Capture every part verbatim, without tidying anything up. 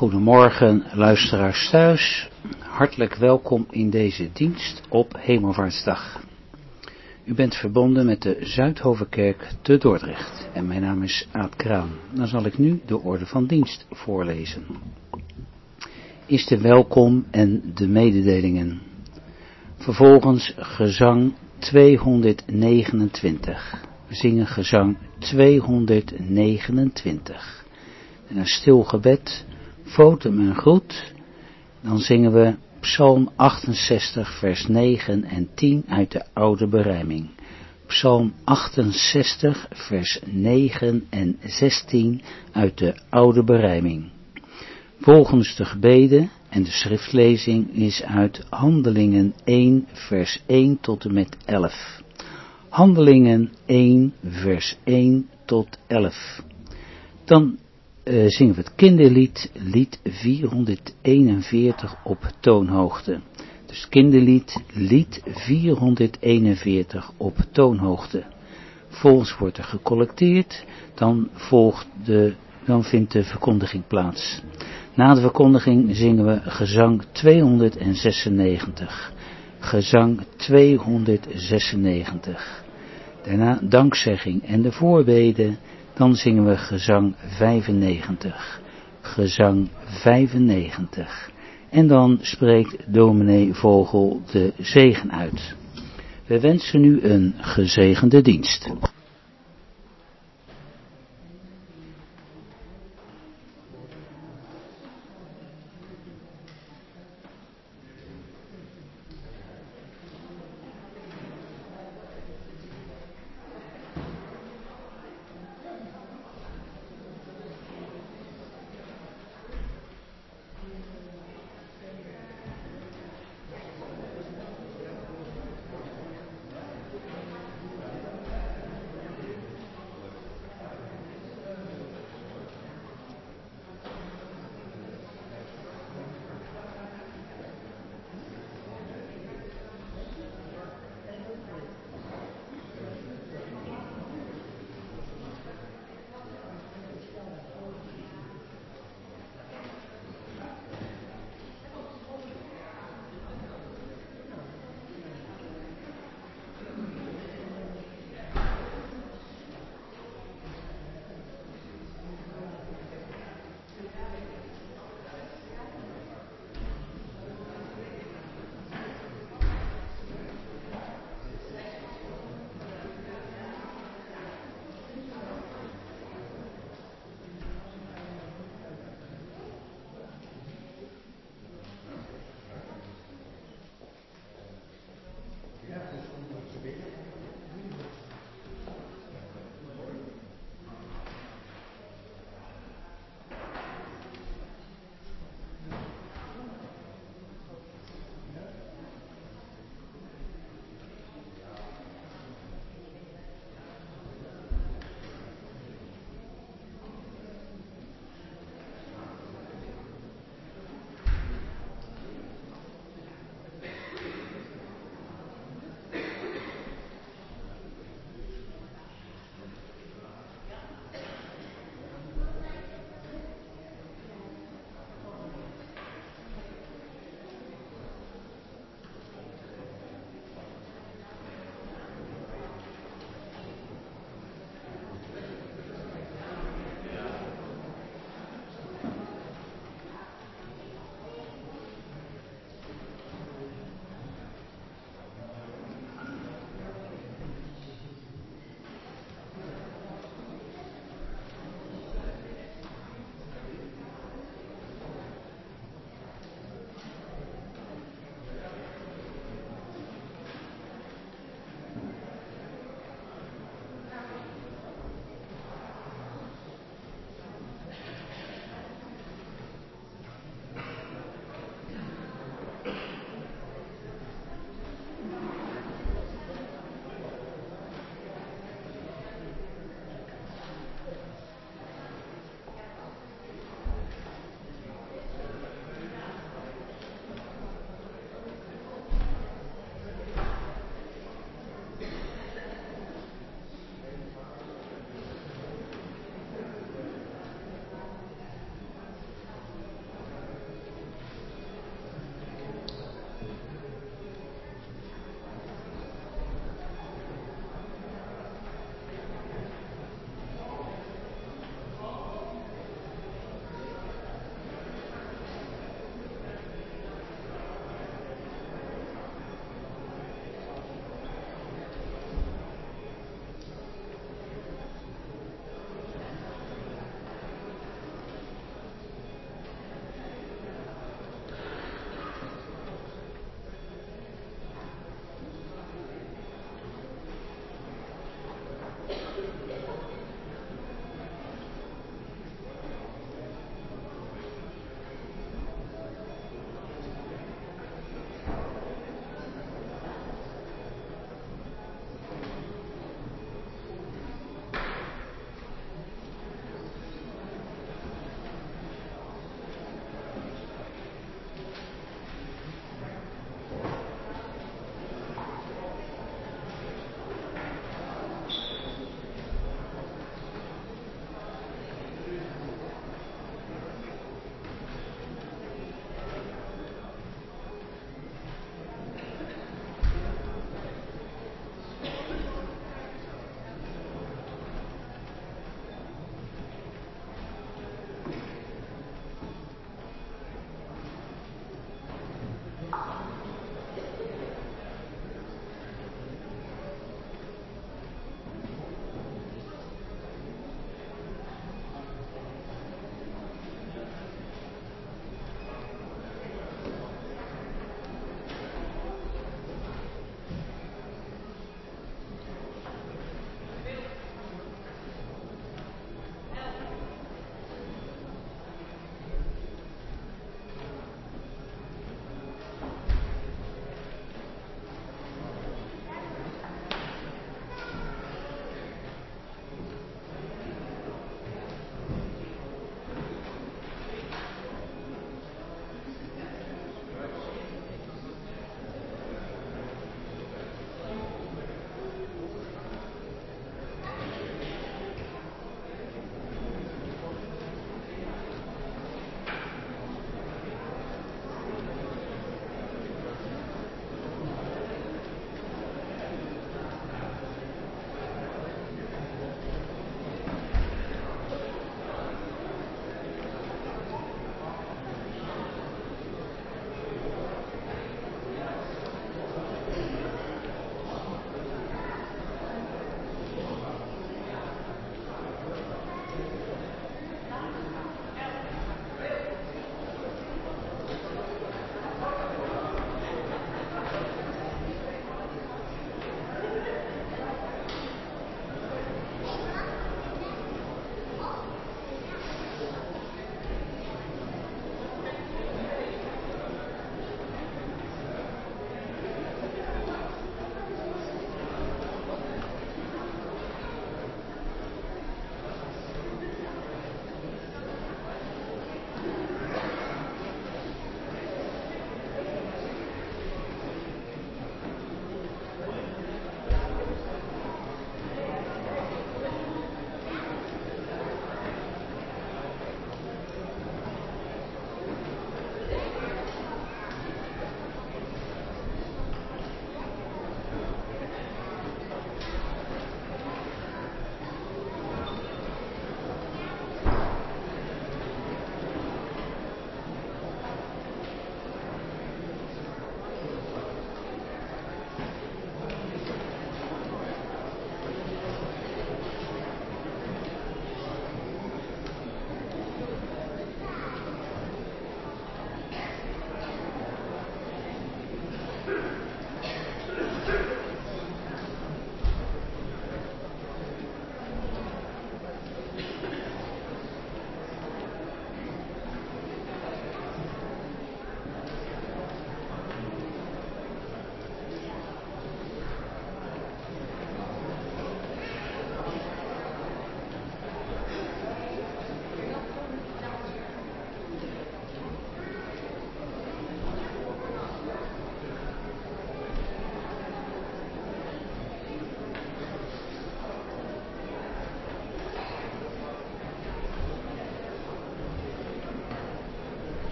Goedemorgen luisteraars thuis, hartelijk welkom in deze dienst op Hemelvaartsdag. U bent verbonden met de Zuidhovenkerk te Dordrecht en mijn naam is Aad Kraan. Dan zal ik nu de orde van dienst voorlezen. Is de welkom en de mededelingen. Vervolgens gezang tweehonderdnegenentwintig. We zingen gezang tweehonderdnegenentwintig. En een stil gebed, votum en groet. Dan zingen we Psalm achtenzestig vers negen en tien uit de oude berijming. Psalm achtenzestig vers negen en zestien uit de oude berijming. Volgens de gebeden en de schriftlezing is uit Handelingen één vers één tot en met elf. Handelingen één vers één tot elf. Dan uh, zingen we het kinderlied, lied vierhonderdeenenveertig op toonhoogte. Dus kinderlied, lied vierhonderdeenenveertig op toonhoogte. Volgens wordt er gecollecteerd, dan, volgt de, dan vindt de verkondiging plaats. Na de verkondiging zingen we gezang tweehonderdzesennegentig. Gezang tweehonderdzesennegentig. Daarna dankzegging en de voorbeden. Dan zingen we gezang vijfennegentig. Gezang vijfennegentig. En dan spreekt dominee Vogel de zegen uit. We wensen u een gezegende dienst.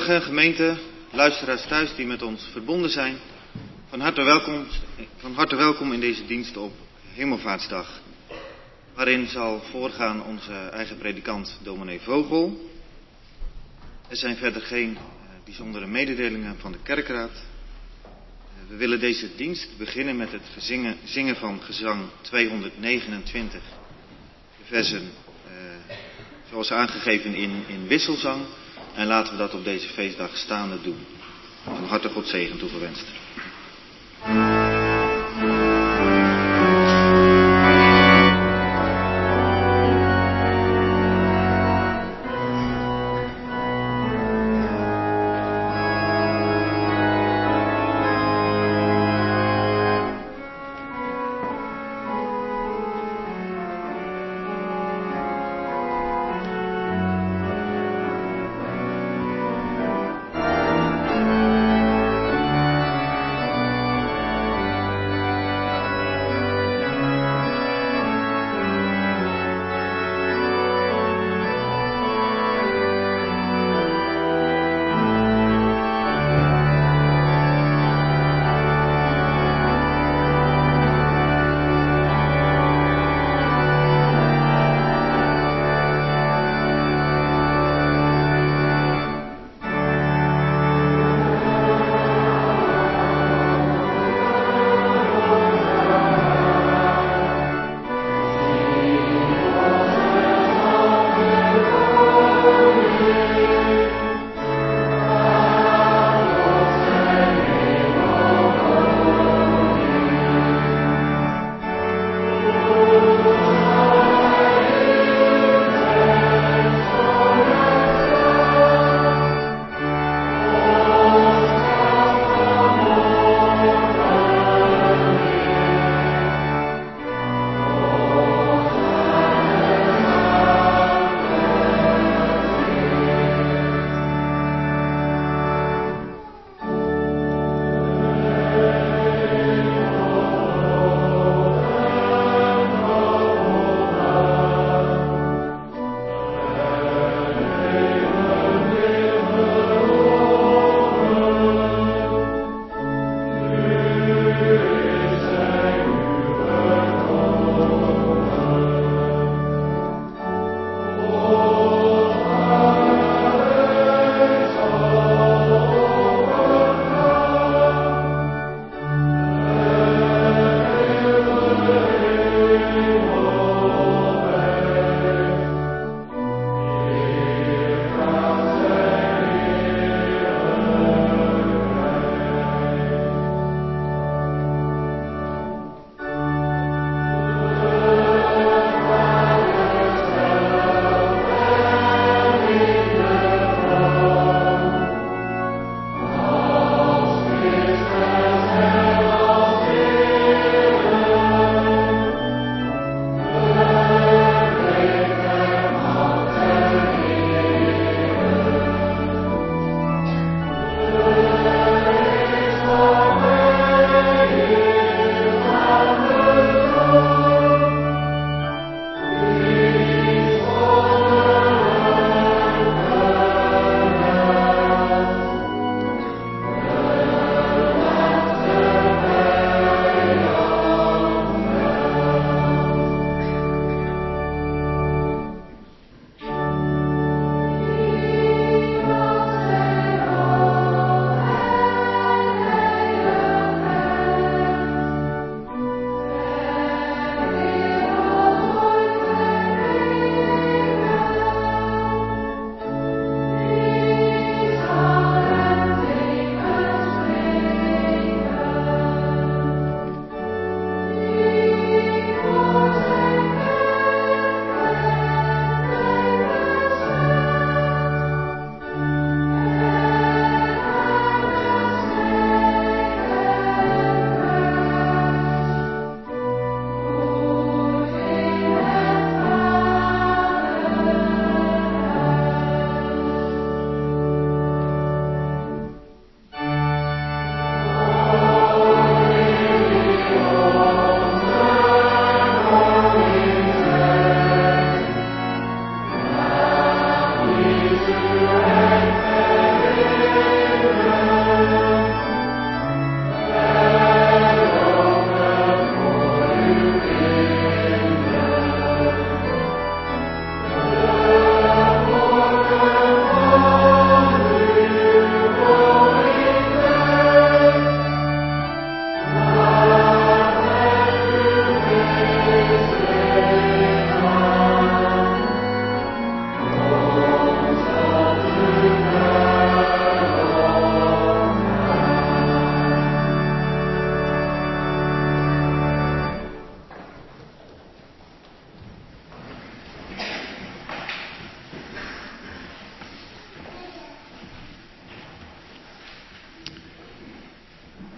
Goedemorgen gemeente, luisteraars thuis die met ons verbonden zijn. Van harte welkom, van harte welkom in deze dienst op Hemelvaartsdag. Waarin zal voorgaan onze eigen predikant dominee Vogel. Er zijn verder geen uh, bijzondere mededelingen van de kerkraad. Uh, we willen deze dienst beginnen met het gezingen, zingen van gezang tweehonderdnegenentwintig. De versen uh, zoals aangegeven in, in wisselzang. En laten we dat op deze feestdag staande doen. Van harte God zegen toegewenst.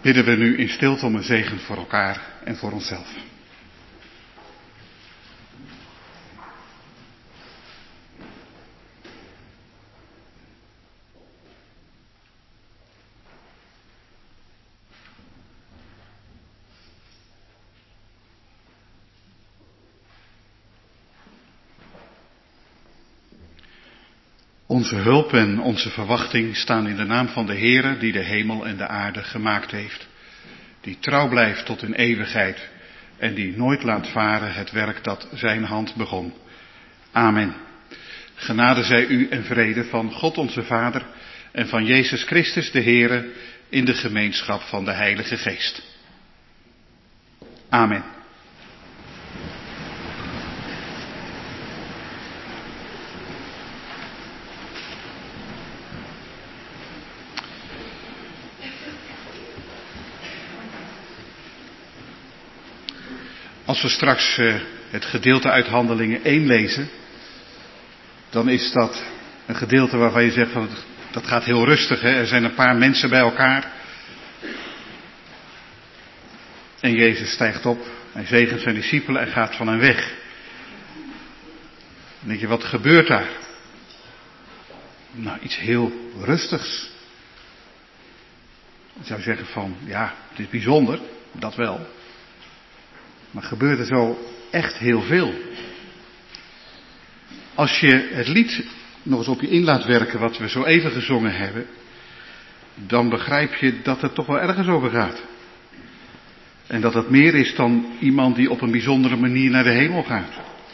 bidden we nu in stilte om een zegen voor elkaar en voor onszelf. Onze hulp en onze verwachting staan in de naam van de Heere die de hemel en de aarde gemaakt heeft. Die trouw blijft tot in eeuwigheid en die nooit laat varen het werk dat zijn hand begon. Amen. Genade zij u en vrede van God onze Vader en van Jezus Christus de Heere in de gemeenschap van de Heilige Geest. Amen. Als we straks uh, het gedeelte uit Handelingen één lezen, dan is dat een gedeelte waarvan je zegt van dat gaat heel rustig. Hè? Er zijn een paar mensen bij elkaar. En Jezus stijgt op, hij zegent zijn discipelen en gaat van hen weg. Dan denk je, wat gebeurt daar? Nou, iets heel rustigs. Ik zou zeggen van, ja, het is bijzonder, dat wel. Maar gebeurt er zo echt heel veel. Als je het lied nog eens op je in laat werken wat we zo even gezongen hebben, dan begrijp je dat het toch wel ergens over gaat. En dat het meer is dan iemand die op een bijzondere manier naar de hemel gaat.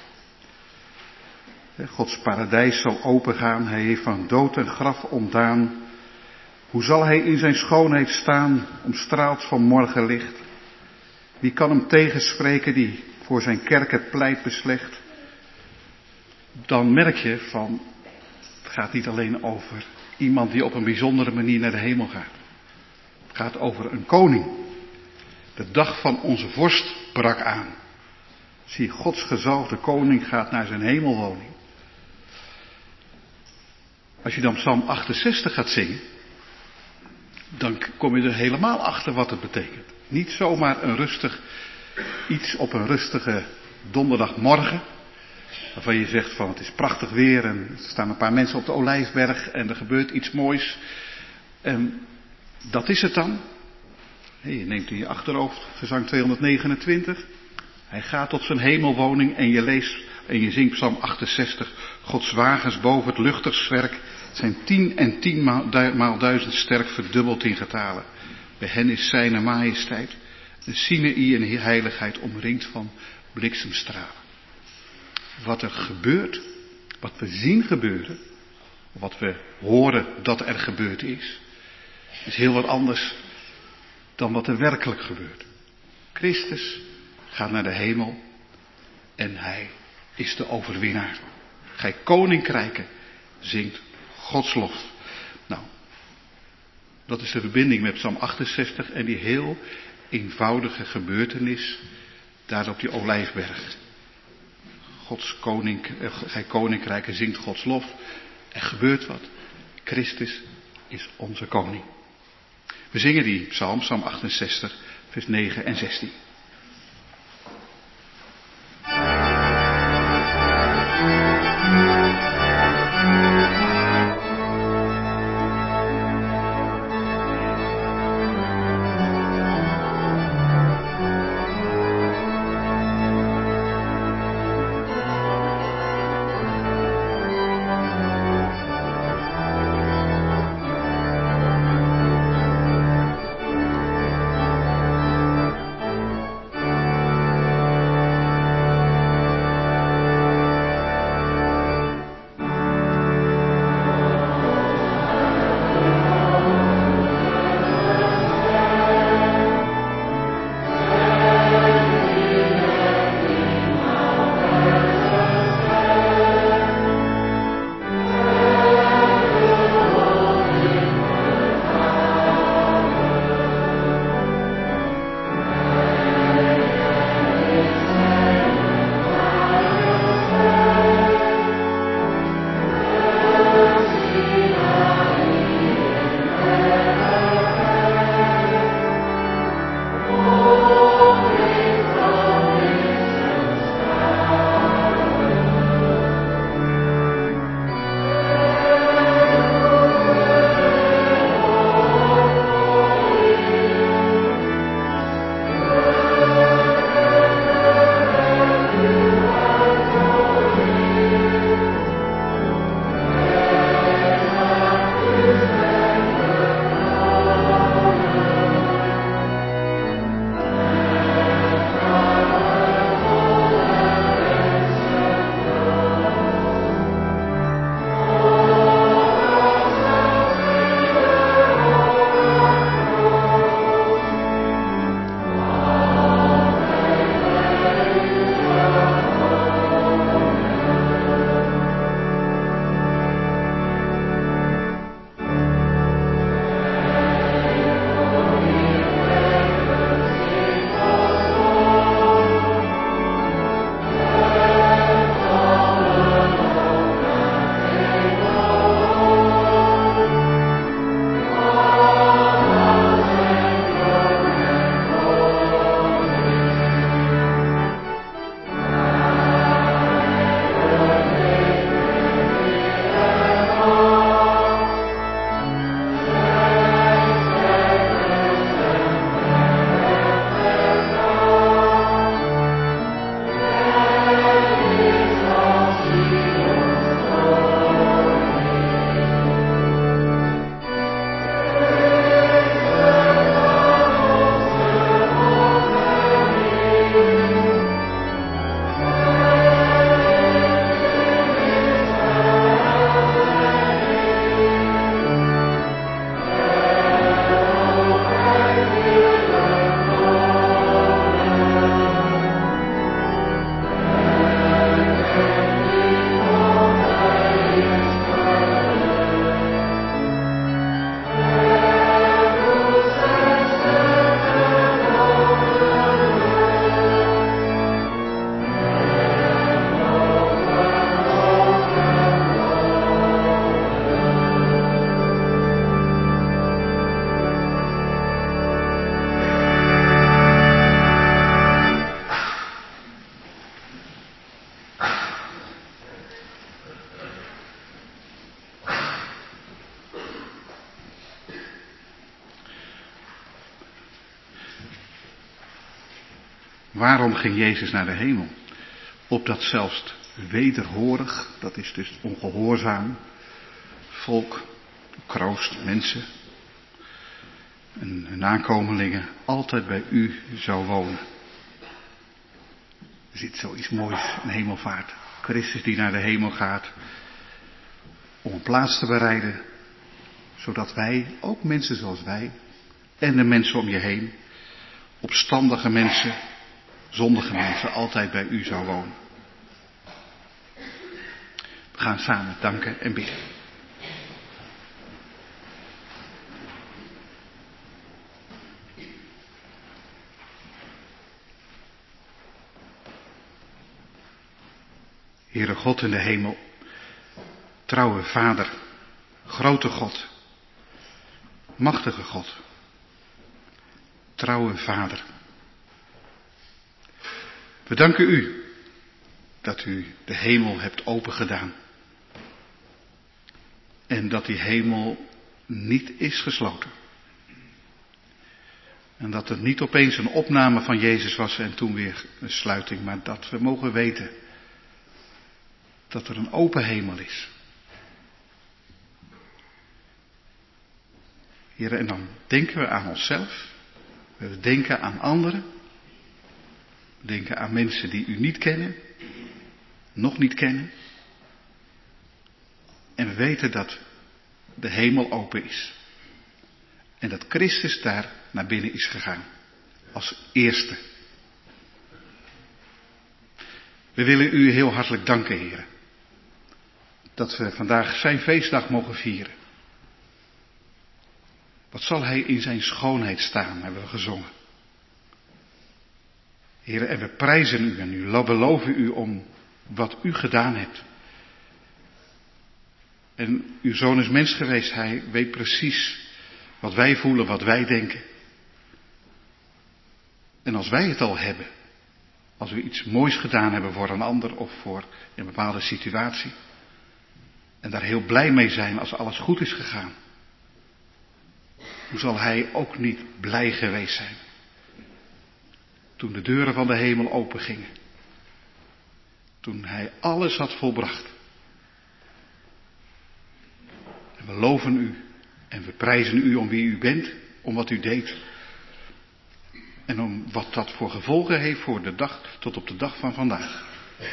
Gods paradijs zal opengaan, hij heeft van dood en graf ontdaan. Hoe zal hij in zijn schoonheid staan, omstraald van morgenlicht? Wie kan hem tegenspreken die voor zijn kerk het pleit beslecht? Dan merk je van, het gaat niet alleen over iemand die op een bijzondere manier naar de hemel gaat. Het gaat over een koning. De dag van onze vorst brak aan. Zie, Gods gezalfde koning gaat naar zijn hemelwoning. Als je dan Psalm achtenzestig gaat zingen, dan kom je er helemaal achter wat het betekent. Niet zomaar een rustig iets op een rustige donderdagmorgen, waarvan je zegt van het is prachtig weer en er staan een paar mensen op de Olijfberg en er gebeurt iets moois. En dat is het dan. Je neemt in je achterhoofd gezang tweehonderdnegenentwintig. Hij gaat tot zijn hemelwoning en je leest en je zingt Psalm achtenzestig. Gods wagens boven het luchtig zwerk zijn tien en tien maal duizend sterk verdubbeld in getalen. Bij hen is zijn majesteit, de Sinaï en heiligheid omringd van bliksemstralen. Wat er gebeurt, wat we zien gebeuren, wat we horen dat er gebeurd is, is heel wat anders dan wat er werkelijk gebeurt. Christus gaat naar de hemel en hij is de overwinnaar. Gij koninkrijken zingt Gods lof. Nou, dat is de verbinding met Psalm achtenzestig en die heel eenvoudige gebeurtenis daar op die Olijfberg. Gods koning, eh, gij koninkrijken zingt Gods lof. Er gebeurt wat. Christus is onze koning. We zingen die psalm, psalm achtenzestig, vers negen en zestien. Waarom ging Jezus naar de hemel? Opdat zelfs wederhorig, dat is dus ongehoorzaam, volk, kroost, mensen en hun nakomelingen altijd bij u zou wonen. Er zit zoiets moois in hemelvaart. Christus die naar de hemel gaat om een plaats te bereiden, zodat wij, ook mensen zoals wij, en de mensen om je heen, opstandige mensen, zondige mensen, altijd bij u zou wonen. We gaan samen danken en bidden. Heere God in de hemel, trouwe Vader, grote God, machtige God, trouwe Vader. We danken u dat u de hemel hebt opengedaan en dat die hemel niet is gesloten. En dat het niet opeens een opname van Jezus was en toen weer een sluiting, maar dat we mogen weten dat er een open hemel is. Heer, en dan denken we aan onszelf, we denken aan anderen, we denken aan mensen die u niet kennen, nog niet kennen. En we weten dat de hemel open is. En dat Christus daar naar binnen is gegaan, als eerste. We willen u heel hartelijk danken, Heer, dat we vandaag zijn feestdag mogen vieren. Wat zal hij in zijn schoonheid staan, hebben we gezongen. Heer, en we prijzen u en u beloven u om wat u gedaan hebt. En uw zoon is mens geweest, hij weet precies wat wij voelen, wat wij denken. En als wij het al hebben, als we iets moois gedaan hebben voor een ander of voor een bepaalde situatie, en daar heel blij mee zijn als alles goed is gegaan, hoe zal hij ook niet blij geweest zijn toen de deuren van de hemel open gingen, toen hij alles had volbracht. En we loven u en we prijzen u om wie u bent, om wat u deed en om wat dat voor gevolgen heeft voor de dag tot op de dag van vandaag.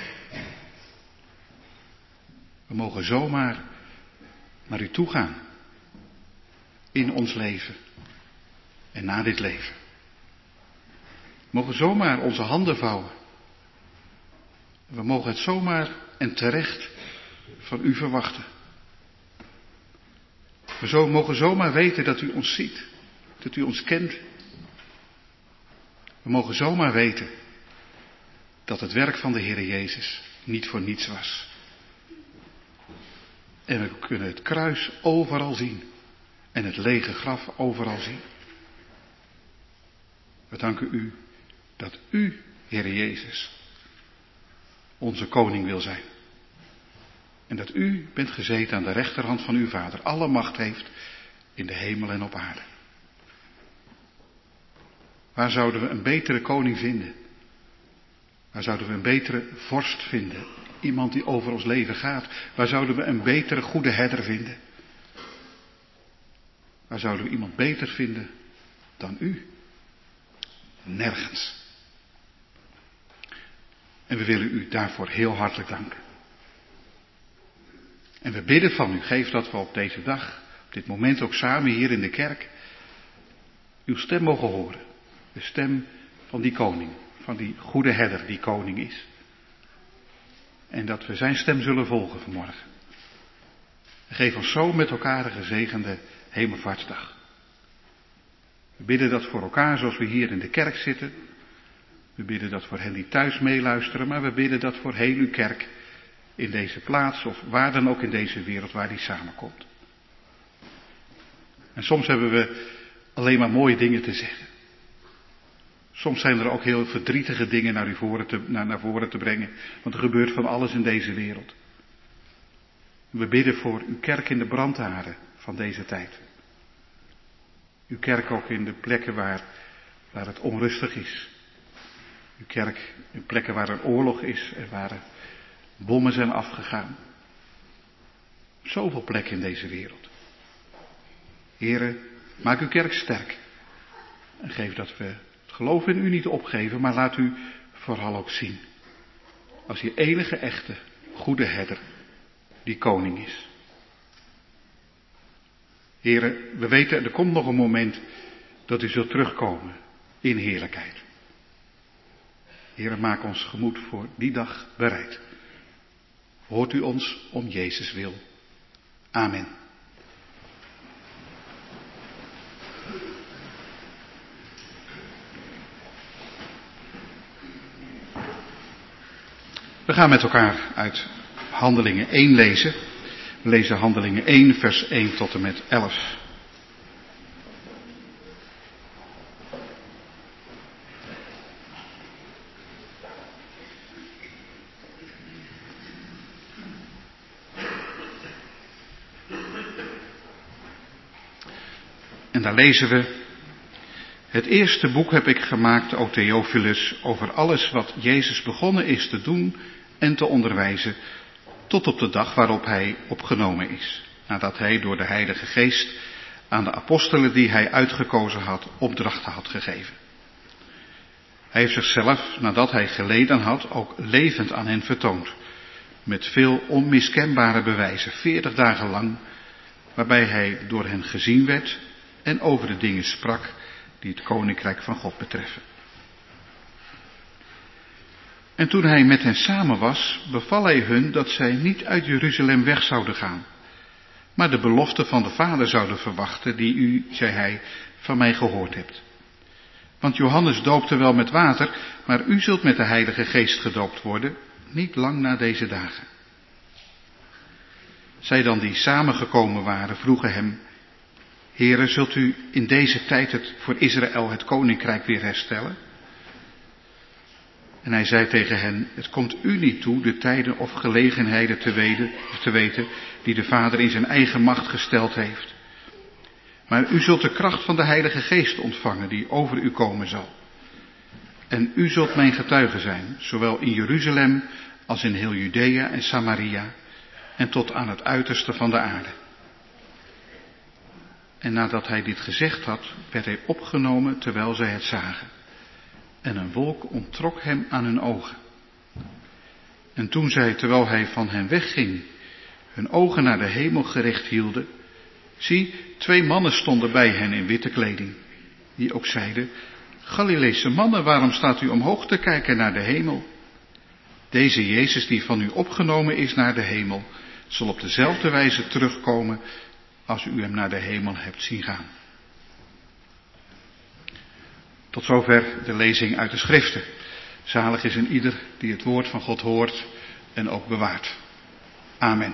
We mogen zomaar naar u toe gaan in ons leven en na dit leven. We mogen zomaar onze handen vouwen. We mogen het zomaar en terecht van u verwachten. We zo, mogen zomaar weten dat u ons ziet, dat u ons kent. We mogen zomaar weten dat het werk van de Heere Jezus niet voor niets was. En we kunnen het kruis overal zien en het lege graf overal zien. We danken u dat u, Heere Jezus, onze koning wil zijn. En dat u bent gezeten aan de rechterhand van uw Vader, alle macht heeft in de hemel en op aarde. Waar zouden we een betere koning vinden? Waar zouden we een betere vorst vinden? Iemand die over ons leven gaat. Waar zouden we een betere goede herder vinden? Waar zouden we iemand beter vinden dan u? Nergens. En we willen u daarvoor heel hartelijk danken. En we bidden van u, geef dat we op deze dag, op dit moment ook samen hier in de kerk, uw stem mogen horen. De stem van die koning, van die goede herder die koning is. En dat we zijn stem zullen volgen vanmorgen. En geef ons zo met elkaar een gezegende hemelvaartsdag. We bidden dat voor elkaar zoals we hier in de kerk zitten. We bidden dat voor hen die thuis meeluisteren, maar we bidden dat voor heel uw kerk in deze plaats of waar dan ook in deze wereld waar die samenkomt. En soms hebben we alleen maar mooie dingen te zeggen. Soms zijn er ook heel verdrietige dingen naar, u voren te, naar, naar voren te brengen, want er gebeurt van alles in deze wereld. We bidden voor uw kerk in de brandharen van deze tijd. Uw kerk ook in de plekken waar, waar het onrustig is. Uw kerk in plekken waar er oorlog is en waar er bommen zijn afgegaan. Zoveel plekken in deze wereld. Here, maak uw kerk sterk. En geef dat we het geloof in u niet opgeven, maar laat u vooral ook zien. Als die enige echte, goede herder, die koning is. Here, we weten, er komt nog een moment dat u zult terugkomen in heerlijkheid. Here, maak ons gemoed voor die dag bereid. Hoort u ons om Jezus wil. Amen. We gaan met elkaar uit Handelingen één lezen. We lezen Handelingen één, vers één tot en met elf. En daar lezen we: Het eerste boek heb ik gemaakt, o Theophilus, over alles wat Jezus begonnen is te doen en te onderwijzen, tot op de dag waarop hij opgenomen is, nadat hij door de Heilige Geest aan de apostelen die hij uitgekozen had, opdrachten had gegeven. Hij heeft zichzelf, nadat hij geleden had, ook levend aan hen vertoond, met veel onmiskenbare bewijzen, veertig dagen lang, waarbij hij door hen gezien werd en over de dingen sprak die het koninkrijk van God betreffen. En toen hij met hen samen was, beval hij hun dat zij niet uit Jeruzalem weg zouden gaan, maar de belofte van de Vader zouden verwachten, die u, zei hij, van mij gehoord hebt. Want Johannes doopte wel met water, maar u zult met de Heilige Geest gedoopt worden, niet lang na deze dagen. Zij dan die samengekomen waren, vroegen hem: Heere, zult u in deze tijd het, voor Israël het koninkrijk weer herstellen? En hij zei tegen hen: Het komt u niet toe de tijden of gelegenheden te weten, te weten die de Vader in zijn eigen macht gesteld heeft. Maar u zult de kracht van de Heilige Geest ontvangen die over u komen zal. En u zult mijn getuige zijn, zowel in Jeruzalem als in heel Judea en Samaria en tot aan het uiterste van de aarde. En nadat hij dit gezegd had, werd hij opgenomen terwijl zij het zagen. En een wolk onttrok hem aan hun ogen. En toen zij, terwijl hij van hen wegging, hun ogen naar de hemel gericht hielden, zie, twee mannen stonden bij hen in witte kleding, die ook zeiden: Galileese mannen, waarom staat u omhoog te kijken naar de hemel? Deze Jezus die van u opgenomen is naar de hemel, zal op dezelfde wijze terugkomen als u hem naar de hemel hebt zien gaan. Tot zover de lezing uit de Schriften. Zalig is een ieder die het woord van God hoort en ook bewaart. Amen.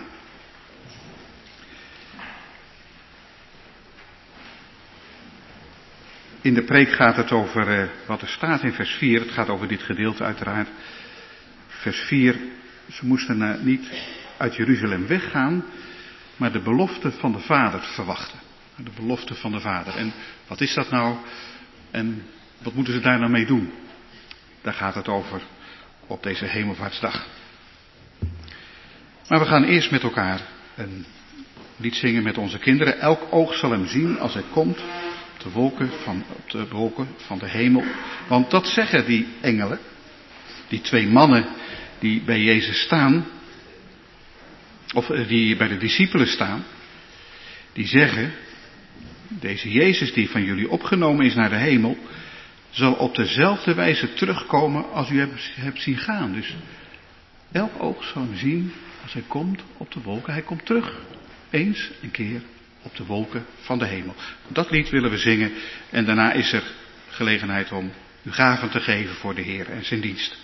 In de preek gaat het over uh, wat er staat in vers vier. Het gaat over dit gedeelte uiteraard. Vers vier, ze moesten uh, niet uit Jeruzalem weggaan, maar de belofte van de Vader verwachten. De belofte van de Vader. En wat is dat nou? En wat moeten ze daar nou mee doen? Daar gaat het over op deze Hemelvaartsdag. Maar we gaan eerst met elkaar een lied zingen met onze kinderen. Elk oog zal hem zien als hij komt op de wolken van, op de wolken van de hemel. Want dat zeggen die engelen, die twee mannen die bij Jezus staan, of die bij de discipelen staan, die zeggen: Deze Jezus die van jullie opgenomen is naar de hemel, zal op dezelfde wijze terugkomen als u hebt, hebt zien gaan. Dus elk oog zal hem zien als hij komt op de wolken. Hij komt terug, eens een keer op de wolken van de hemel. Dat lied willen we zingen en daarna is er gelegenheid om uw gaven te geven voor de Heer en zijn dienst.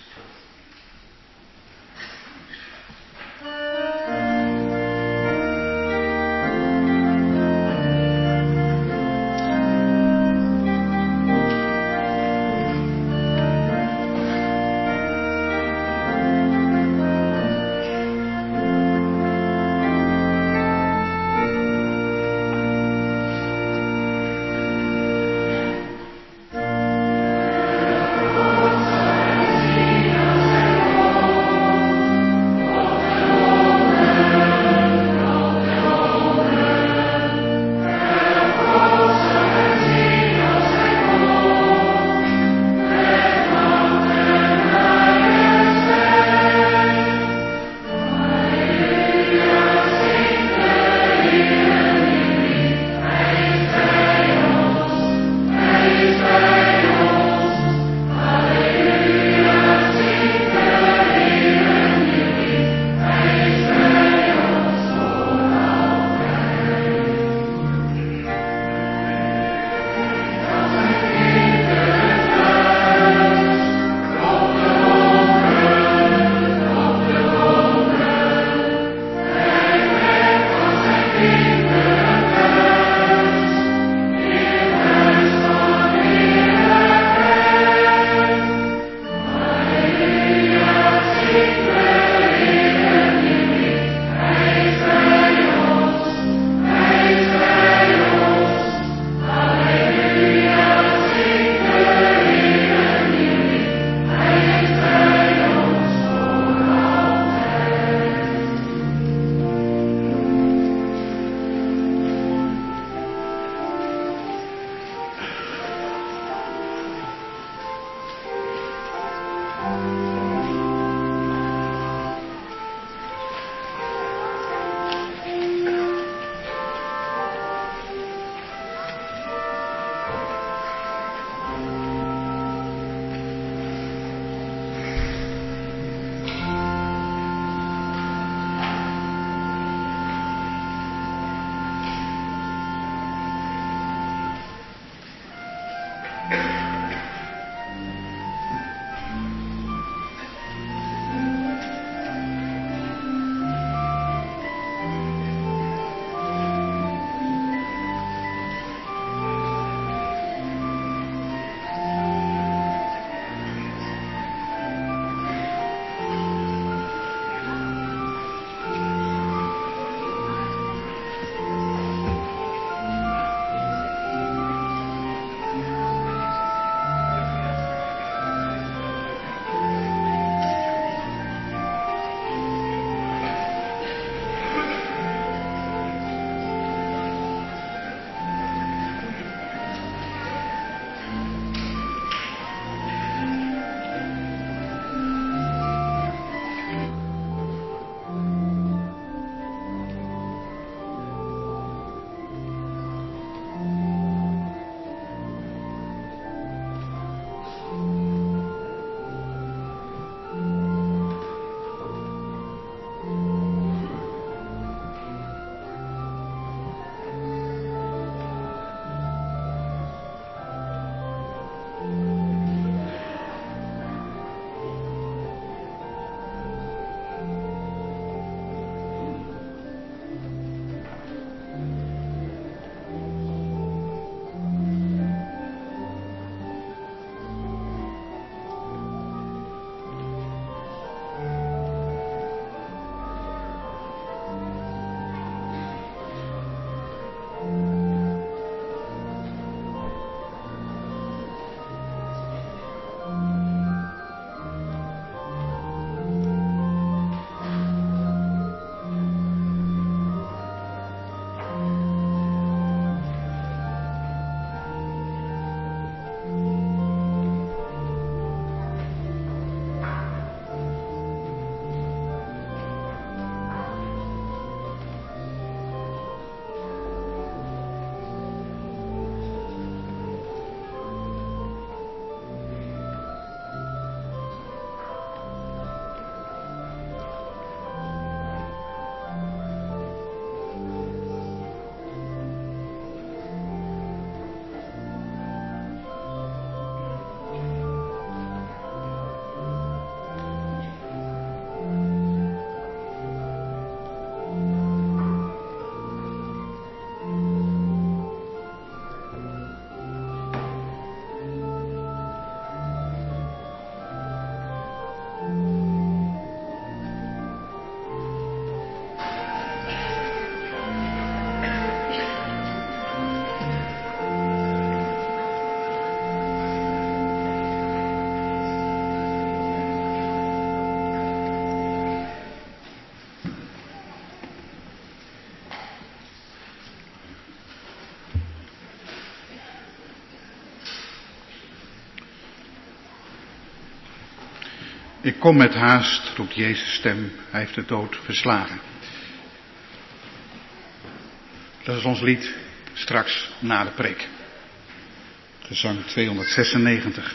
Amen. Ik kom met haast, roept Jezus' stem, hij heeft de dood verslagen. Dat is ons lied straks na de preek. Gezang tweehonderdzesennegentig.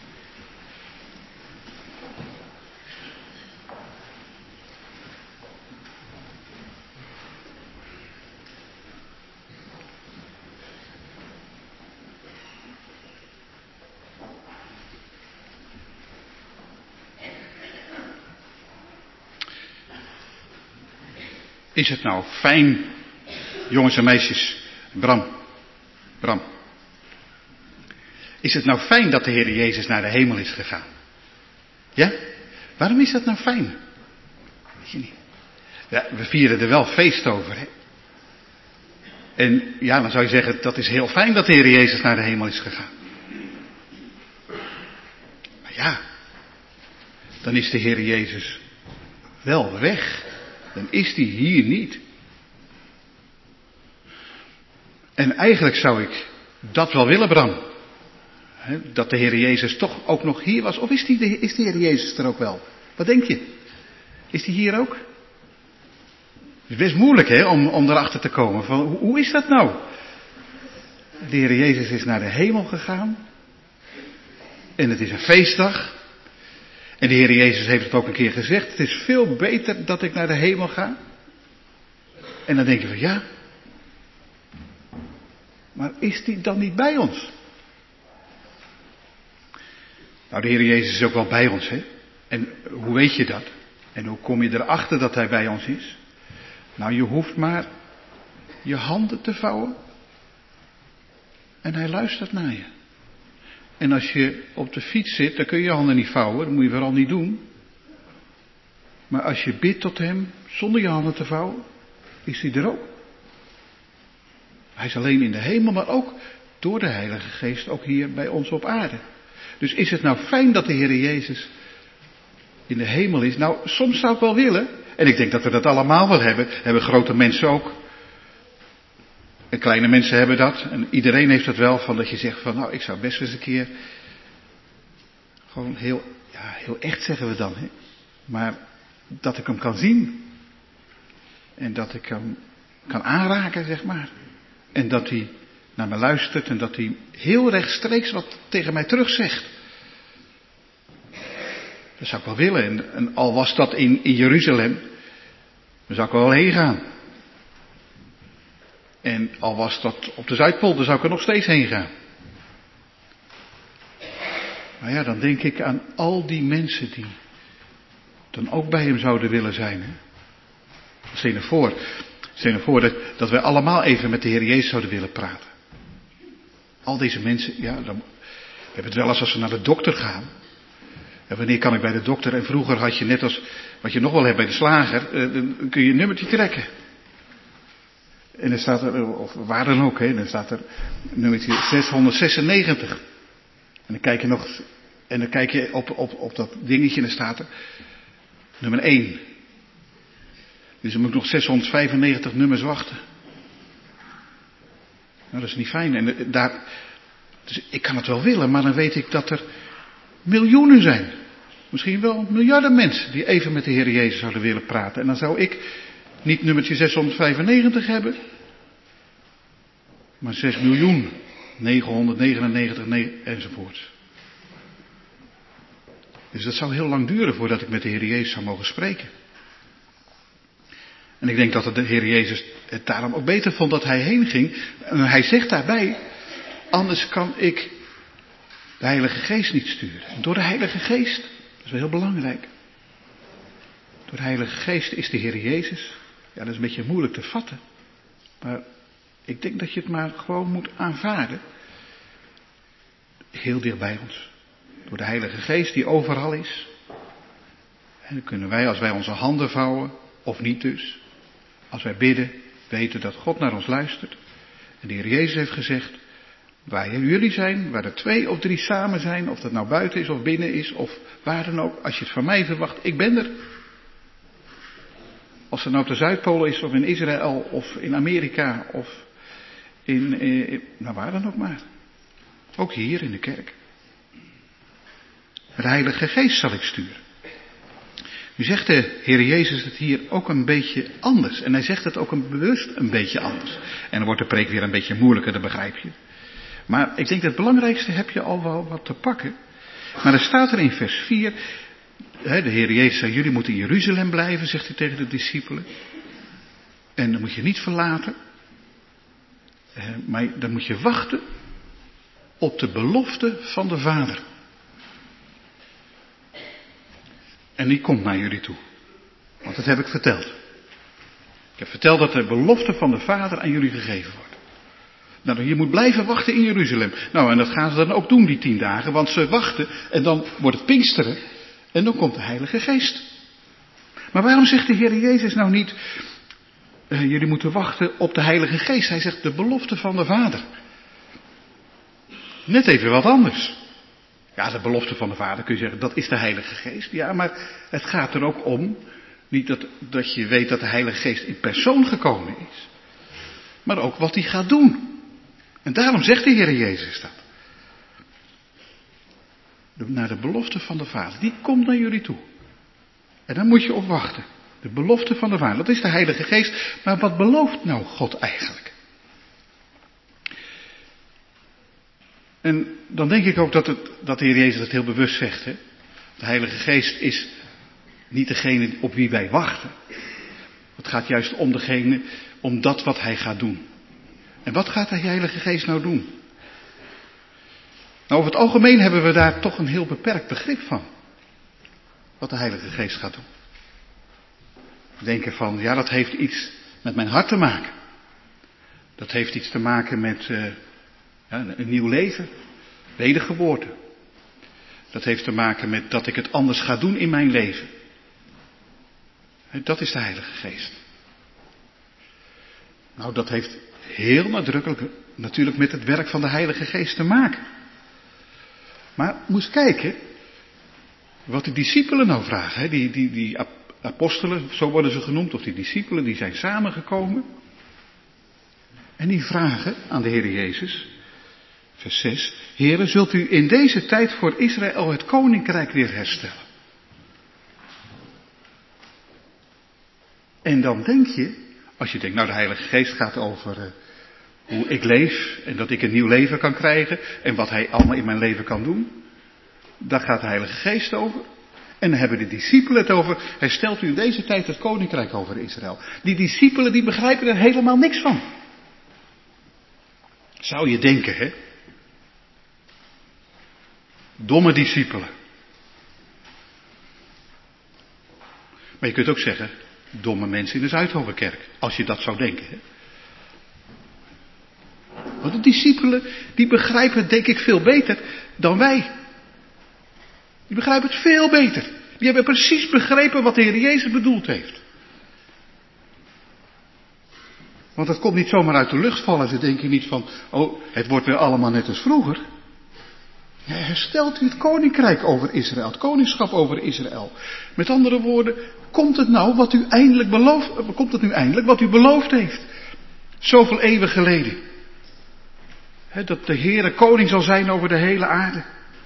Is het nou fijn, jongens en meisjes, Bram, Bram. Is het nou fijn dat de Heer Jezus naar de hemel is gegaan? Ja? Waarom is dat nou fijn? Weet je niet. Ja, we vieren er wel feest over, hè? En ja, dan zou je zeggen, dat is heel fijn dat de Heer Jezus naar de hemel is gegaan. Maar ja, dan is de Heer Jezus wel weg. Dan is die hier niet. En eigenlijk zou ik dat wel willen, Bram. He, dat de Heer Jezus toch ook nog hier was. Of is, die de, is de Heer Jezus er ook wel? Wat denk je? Is die hier ook? Het is best moeilijk, hè, om, om erachter te komen. Van, hoe, hoe is dat nou? De Heer Jezus is naar de hemel gegaan. En het is een feestdag. En de Heer Jezus heeft het ook een keer gezegd. Het is veel beter dat ik naar de hemel ga. En dan denk je van ja. Maar is die dan niet bij ons? Nou, de Heer Jezus is ook wel bij ons, hè. En hoe weet je dat? En hoe kom je erachter dat Hij bij ons is? Nou, je hoeft maar je handen te vouwen. En Hij luistert naar je. En als je op de fiets zit, dan kun je je handen niet vouwen. Dat moet je vooral niet doen. Maar als je bidt tot Hem, zonder je handen te vouwen, is Hij er ook. Hij is alleen in de hemel, maar ook door de Heilige Geest, ook hier bij ons op aarde. Dus is het nou fijn dat de Heer Jezus in de hemel is? Nou, soms zou ik wel willen. En ik denk dat we dat allemaal wel hebben. Hebben grote mensen ook. En kleine mensen hebben dat. En iedereen heeft dat wel. Van dat je zegt van nou, ik zou best eens een keer. Gewoon heel, ja, heel echt zeggen we dan. Hè? Maar dat ik hem kan zien. En dat ik hem kan aanraken, zeg maar. En dat hij naar me luistert. En dat hij heel rechtstreeks wat tegen mij terugzegt. Dat zou ik wel willen. En, en al was dat in, in Jeruzalem. Dan zou ik er wel heen gaan. En al was dat op de Zuidpool, dan zou ik er nog steeds heen gaan. Maar ja, dan denk ik aan al die mensen die dan ook bij hem zouden willen zijn. Hè? Stel je voor, stel je voor dat, dat wij allemaal even met de Heer Jezus zouden willen praten. Al deze mensen, ja, dan, we hebben het wel eens als we naar de dokter gaan. En wanneer kan ik bij de dokter? En vroeger had je net als, wat je nog wel hebt bij de slager, dan kun je een nummertje trekken. En dan staat er, of waar dan ook, hè, dan staat er nummertje zeshonderdzesennegentig. En dan kijk je nog, en dan kijk je op, op, op dat dingetje en dan staat er nummer één. Dus dan moet ik nog zeshonderdvijfennegentig nummers wachten. Nou, dat is niet fijn. En daar, dus ik kan het wel willen, maar dan weet ik dat er miljoenen zijn. Misschien wel miljarden mensen die even met de Heer Jezus zouden willen praten. En dan zou ik niet nummertje zeshonderdvijfennegentig hebben, maar zes miljoen negenhonderdnegenennegentig enzovoort. Dus dat zou heel lang duren voordat ik met de Heer Jezus zou mogen spreken. En ik denk dat de Heer Jezus het daarom ook beter vond dat hij heen ging. En hij zegt daarbij, anders kan ik de Heilige Geest niet sturen. En door de Heilige Geest, dat is wel heel belangrijk. Door de Heilige Geest is de Heer Jezus. Ja, dat is een beetje moeilijk te vatten. Maar ik denk dat je het maar gewoon moet aanvaarden. Heel dicht bij ons. Door de Heilige Geest die overal is. En dan kunnen wij, als wij onze handen vouwen, of niet dus, als wij bidden, weten dat God naar ons luistert. En de Heer Jezus heeft gezegd, waar jullie zijn, waar er twee of drie samen zijn, of dat nou buiten is of binnen is, of waar dan ook, als je het van mij verwacht, ik ben er. Als het nou op de Zuidpool is, of in Israël, of in Amerika, of in, eh, nou waar dan ook maar. Ook hier in de kerk. De Heilige Geest zal ik sturen. Nu zegt de Heer Jezus het hier ook een beetje anders. En hij zegt het ook een bewust een beetje anders. En dan wordt de preek weer een beetje moeilijker, dat begrijp je. Maar ik denk dat het belangrijkste heb je al wel wat te pakken. Maar er staat er in vers vier, hè, de Heer Jezus zei, jullie moeten in Jeruzalem blijven, zegt hij tegen de discipelen. En dan moet je niet verlaten. Eh, maar dan moet je wachten op de belofte van de Vader. En die komt naar jullie toe. Want dat heb ik verteld. Ik heb verteld dat de belofte van de Vader aan jullie gegeven wordt. Nou, je moet blijven wachten in Jeruzalem. Nou, en dat gaan ze dan ook doen, die tien dagen. Want ze wachten en dan wordt het Pinksteren. En dan komt de Heilige Geest. Maar waarom zegt de Heer Jezus nou niet, uh, jullie moeten wachten op de Heilige Geest? Hij zegt de belofte van de Vader. Net even wat anders. Ja, de belofte van de Vader kun je zeggen, dat is de Heilige Geest. Ja, maar het gaat er ook om, niet dat, dat je weet dat de Heilige Geest in persoon gekomen is. Maar ook wat hij gaat doen. En daarom zegt de Heer Jezus dat. De, naar de belofte van de Vader, die komt naar jullie toe. En daar moet je op wachten. De belofte van de Vader, dat is de Heilige Geest. Maar wat belooft nou God eigenlijk? En dan denk ik ook dat, het, dat de Heer Jezus het heel bewust zegt. Hè? De Heilige Geest is niet degene op wie wij wachten. Het gaat juist om degene, om dat wat hij gaat doen. En wat gaat de Heilige Geest nou doen? Nou, over het algemeen hebben we daar toch een heel beperkt begrip van. Wat de Heilige Geest gaat doen. We denken van, ja, dat heeft iets met mijn hart te maken. Dat heeft iets te maken met uh, ja, een nieuw leven, wedergeboorte. Dat heeft te maken met dat ik het anders ga doen in mijn leven. Dat is de Heilige Geest. Nou, dat heeft heel nadrukkelijk natuurlijk met het werk van de Heilige Geest te maken. Maar moest kijken wat de discipelen nou vragen. Hè? Die, die, die apostelen, zo worden ze genoemd, of die discipelen, die zijn samengekomen. En die vragen aan de Heer Jezus, vers zes, Heere, zult u in deze tijd voor Israël het koninkrijk weer herstellen? En dan denk je, als je denkt, nou de Heilige Geest gaat over uh, hoe ik leef en dat ik een nieuw leven kan krijgen en wat hij allemaal in mijn leven kan doen. Daar gaat de Heilige Geest over. En dan hebben de discipelen het over, herstelt u in deze tijd het koninkrijk over Israël. Die discipelen die begrijpen er helemaal niks van. Zou je denken, hè? Domme discipelen. Maar je kunt ook zeggen, domme mensen in de Zuidhovenkerk. Als je dat zou denken, hè? Want de discipelen, die begrijpen het denk ik veel beter dan wij. Die begrijpen het veel beter. Die hebben precies begrepen wat de Heer Jezus bedoeld heeft. Want het komt niet zomaar uit de lucht vallen. Ze denken niet van, oh, het wordt weer allemaal net als vroeger. Ja, herstelt u het koninkrijk over Israël, het koningschap over Israël. Met andere woorden, komt het nou wat u eindelijk belooft, komt het nu eindelijk wat u beloofd heeft? Zoveel eeuwen geleden. He, dat de Heere koning zal zijn over de hele aarde.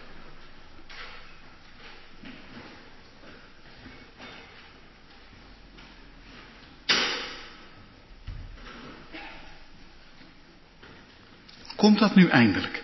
Komt dat nu eindelijk?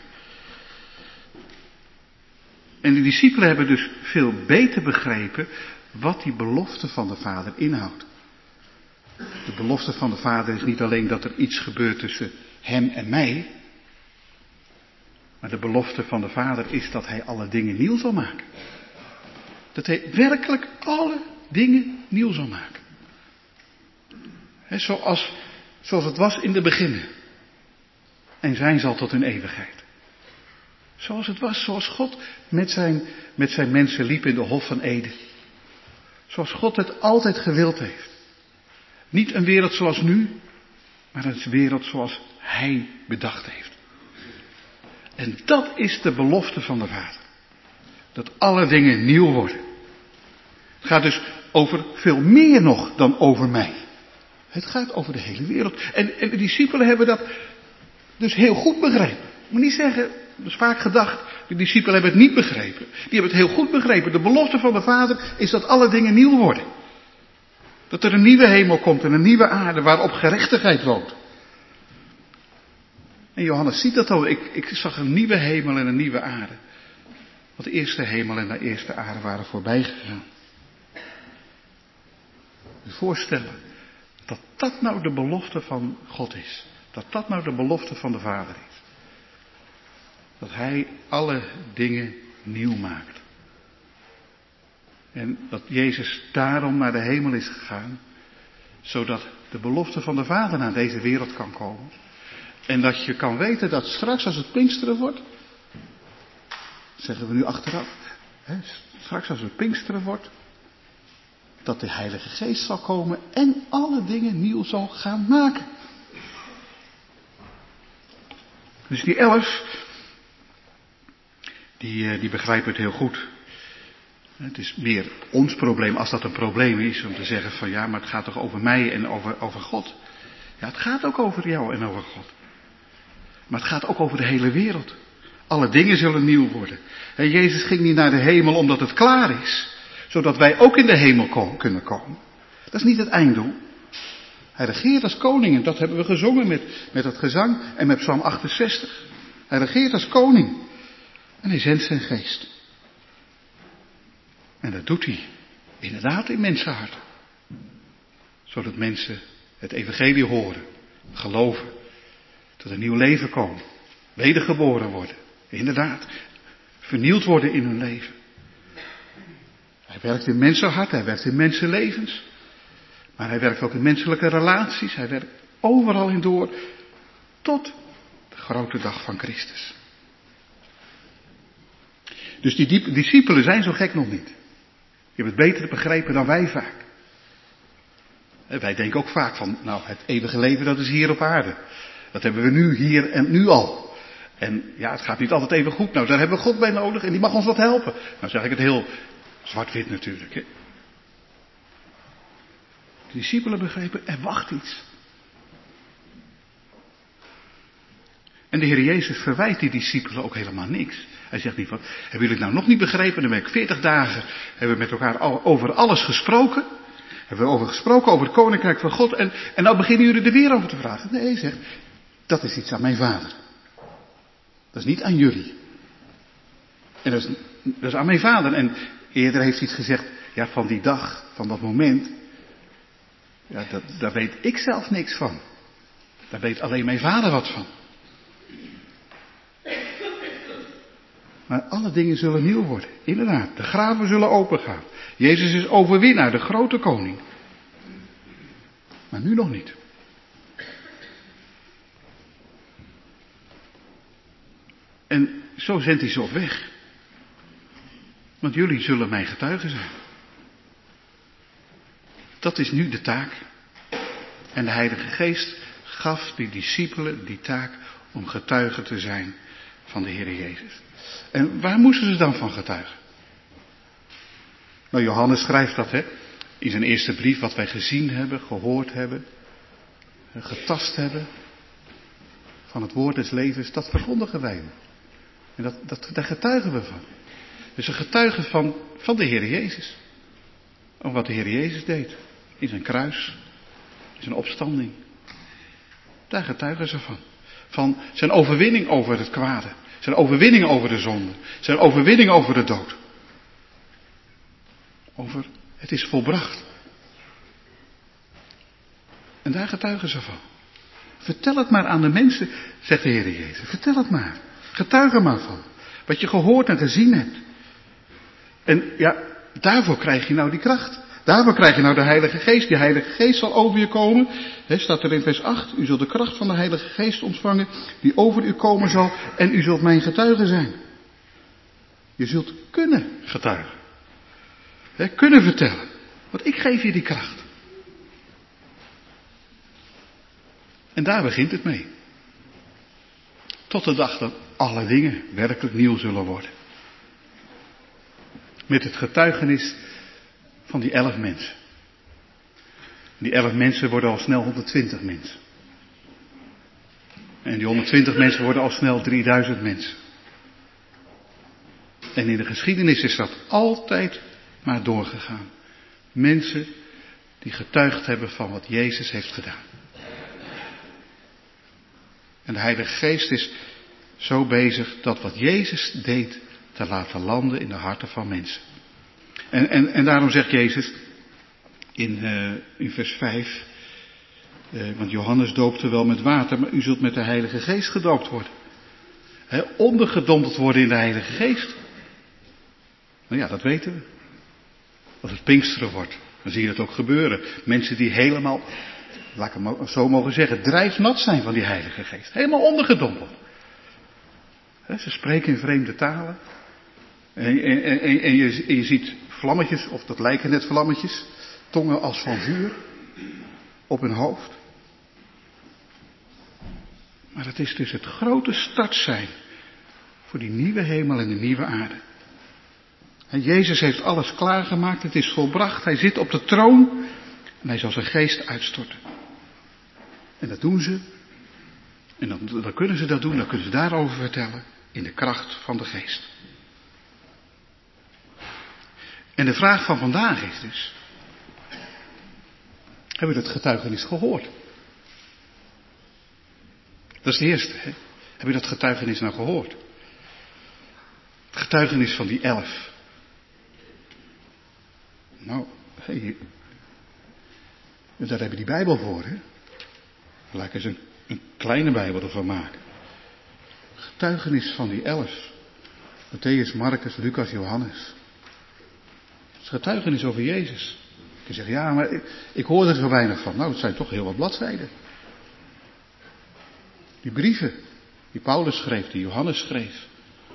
En de discipelen hebben dus veel beter begrepen wat die belofte van de Vader inhoudt. De belofte van de Vader is niet alleen dat er iets gebeurt tussen hem en mij. Maar de belofte van de Vader is dat hij alle dingen nieuw zal maken. Dat hij werkelijk alle dingen nieuw zal maken. He, zoals, zoals het was in de beginnen. En zijn zal tot in eeuwigheid. Zoals het was, zoals God met zijn, met zijn mensen liep in de Hof van Eden. Zoals God het altijd gewild heeft. Niet een wereld zoals nu, maar een wereld zoals hij bedacht heeft. En dat is de belofte van de Vader. Dat alle dingen nieuw worden. Het gaat dus over veel meer nog dan over mij. Het gaat over de hele wereld. En, en de discipelen hebben dat dus heel goed begrepen. Ik moet niet zeggen, Dat is vaak gedacht. De discipelen hebben het niet begrepen. Die hebben het heel goed begrepen. De belofte van de Vader is dat alle dingen nieuw worden. Dat er een nieuwe hemel komt en een nieuwe aarde waarop gerechtigheid woont. En Johannes ziet dat al. Ik, ik zag een nieuwe hemel en een nieuwe aarde. Want de eerste hemel en de eerste aarde waren voorbij gegaan. Je voorstellen dat dat nou de belofte van God is. Dat dat nou de belofte van de Vader is. Dat Hij alle dingen nieuw maakt. En dat Jezus daarom naar de hemel is gegaan. Zodat de belofte van de Vader naar deze wereld kan komen. En dat je kan weten dat straks als het Pinksteren wordt. Zeggen we nu achteraf. Hè, straks als het Pinksteren wordt. Dat de Heilige Geest zal komen en alle dingen nieuw zal gaan maken. Dus die elf, die, die begrijpen het heel goed. Het is meer ons probleem als dat een probleem is om te zeggen van ja, maar het gaat toch over mij en over, over God. Ja, het gaat ook over jou en over God. Maar het gaat ook over de hele wereld. Alle dingen zullen nieuw worden. En Jezus ging niet naar de hemel omdat het klaar is. Zodat wij ook in de hemel komen, kunnen komen. Dat is niet het einddoel. Hij regeert als koning en dat hebben we gezongen met, met het gezang en met Psalm achtenzestig. Hij regeert als koning. En hij zendt zijn geest. En dat doet hij inderdaad in mensenharten. Zodat mensen het evangelie horen, geloven, tot een nieuw leven komen, wedergeboren worden. Inderdaad, vernieuwd worden in hun leven. Hij werkt in mensenharten, hij werkt in mensenlevens. Maar hij werkt ook in menselijke relaties. Hij werkt overal in door. Tot de grote dag van Christus. Dus die discipelen zijn zo gek nog niet. Je hebt het beter begrepen dan wij vaak. Wij denken ook vaak van, nou het eeuwige leven dat is hier op aarde. Dat hebben we nu, hier en nu al. En ja, het gaat niet altijd even goed. Nou, daar hebben we God bij nodig en die mag ons wat helpen. Nou zeg ik het heel zwart-wit natuurlijk. Hè. De discipelen begrepen, er wacht iets. En de Heer Jezus verwijt die discipelen ook helemaal niks. Hij zegt niet van, hebben jullie het nou nog niet begrepen? Dan ben ik veertig dagen, hebben we met elkaar over alles gesproken. Hebben we over gesproken, over het koninkrijk van God. En, en nou beginnen jullie er weer over te vragen. Nee, hij zegt, dat is iets aan mijn Vader. Dat is niet aan jullie. En dat is, dat is aan mijn Vader. En eerder heeft hij iets gezegd, ja, van die dag, van dat moment. Ja, dat, daar weet ik zelf niks van. Daar weet alleen mijn Vader wat van. Maar alle dingen zullen nieuw worden. Inderdaad, de graven zullen opengaan. Jezus is overwinnaar, de grote koning. Maar nu nog niet. En zo zendt hij ze op weg. Want jullie zullen mijn getuigen zijn. Dat is nu de taak. En de Heilige Geest gaf die discipelen die taak om getuigen te zijn van de Heer Jezus. En waar moesten ze dan van getuigen? Nou, Johannes schrijft dat, hè, in zijn eerste brief, wat wij gezien hebben, gehoord hebben, getast hebben, van het woord des levens, dat verkondigen wij. En dat, dat, daar getuigen we van. Dus een getuigen van, van de Heer Jezus. Om wat de Heer Jezus deed. In zijn kruis, in zijn opstanding. Daar getuigen ze van. Van zijn overwinning over het kwade. Zijn overwinning over de zonde. Zijn overwinning over de dood. Over het is volbracht. En daar getuigen ze van. Vertel het maar aan de mensen, zegt de Heer Jezus. Vertel het maar. Getuig er maar van. Wat je gehoord en gezien hebt. En ja, daarvoor krijg je nou die kracht. Daarvoor krijg je nou de Heilige Geest. Die Heilige Geest zal over je komen. He, staat er in vers acht. U zult de kracht van de Heilige Geest ontvangen. Die over u komen zal. En u zult mijn getuige zijn. Je zult kunnen getuigen. He, kunnen vertellen. Want ik geef je die kracht. En daar begint het mee. Tot de dag dat alle dingen werkelijk nieuw zullen worden. Met het getuigenis van die elf mensen. Die elf mensen worden al snel honderdtwintig mensen. En die honderdtwintig mensen worden al snel drieduizend mensen. En in de geschiedenis is dat altijd maar doorgegaan. Mensen die getuigd hebben van wat Jezus heeft gedaan. En de Heilige Geest is zo bezig dat wat Jezus deed te laten landen in de harten van mensen. En, en, en daarom zegt Jezus in, uh, in vers vijf, uh, want Johannes doopte wel met water, maar u zult met de Heilige Geest gedoopt worden. He, ondergedompeld worden in de Heilige Geest. Nou ja, dat weten we. Als het Pinksteren wordt, dan zie je dat ook gebeuren. Mensen die helemaal, laat ik het zo mogen zeggen, drijfnat zijn van die Heilige Geest. Helemaal ondergedompeld. He, ze spreken in vreemde talen. En, en, en, en, je, en je ziet vlammetjes, of dat lijken net vlammetjes, tongen als van vuur op hun hoofd. Maar het is dus het grote startsein voor die nieuwe hemel en de nieuwe aarde. En Jezus heeft alles klaargemaakt, het is volbracht, hij zit op de troon en hij zal zijn geest uitstorten. En dat doen ze, en dan, dan kunnen ze dat doen, dan kunnen ze daarover vertellen, in de kracht van de geest. En de vraag van vandaag is dus, hebben we dat getuigenis gehoord? Dat is de eerste, hè? Heb je dat getuigenis nou gehoord? Het getuigenis van die elf. Nou, hey, daar heb je die Bijbel voor, hè? Laat ik eens een, een kleine Bijbel ervan maken. Getuigenis van die elf. Mattheüs, Marcus, Lucas, Johannes. Het is getuigenis over Jezus. Je zegt, ja, maar ik, ik hoor er zo weinig van. Nou, het zijn toch heel wat bladzijden. Die brieven die Paulus schreef, die Johannes schreef.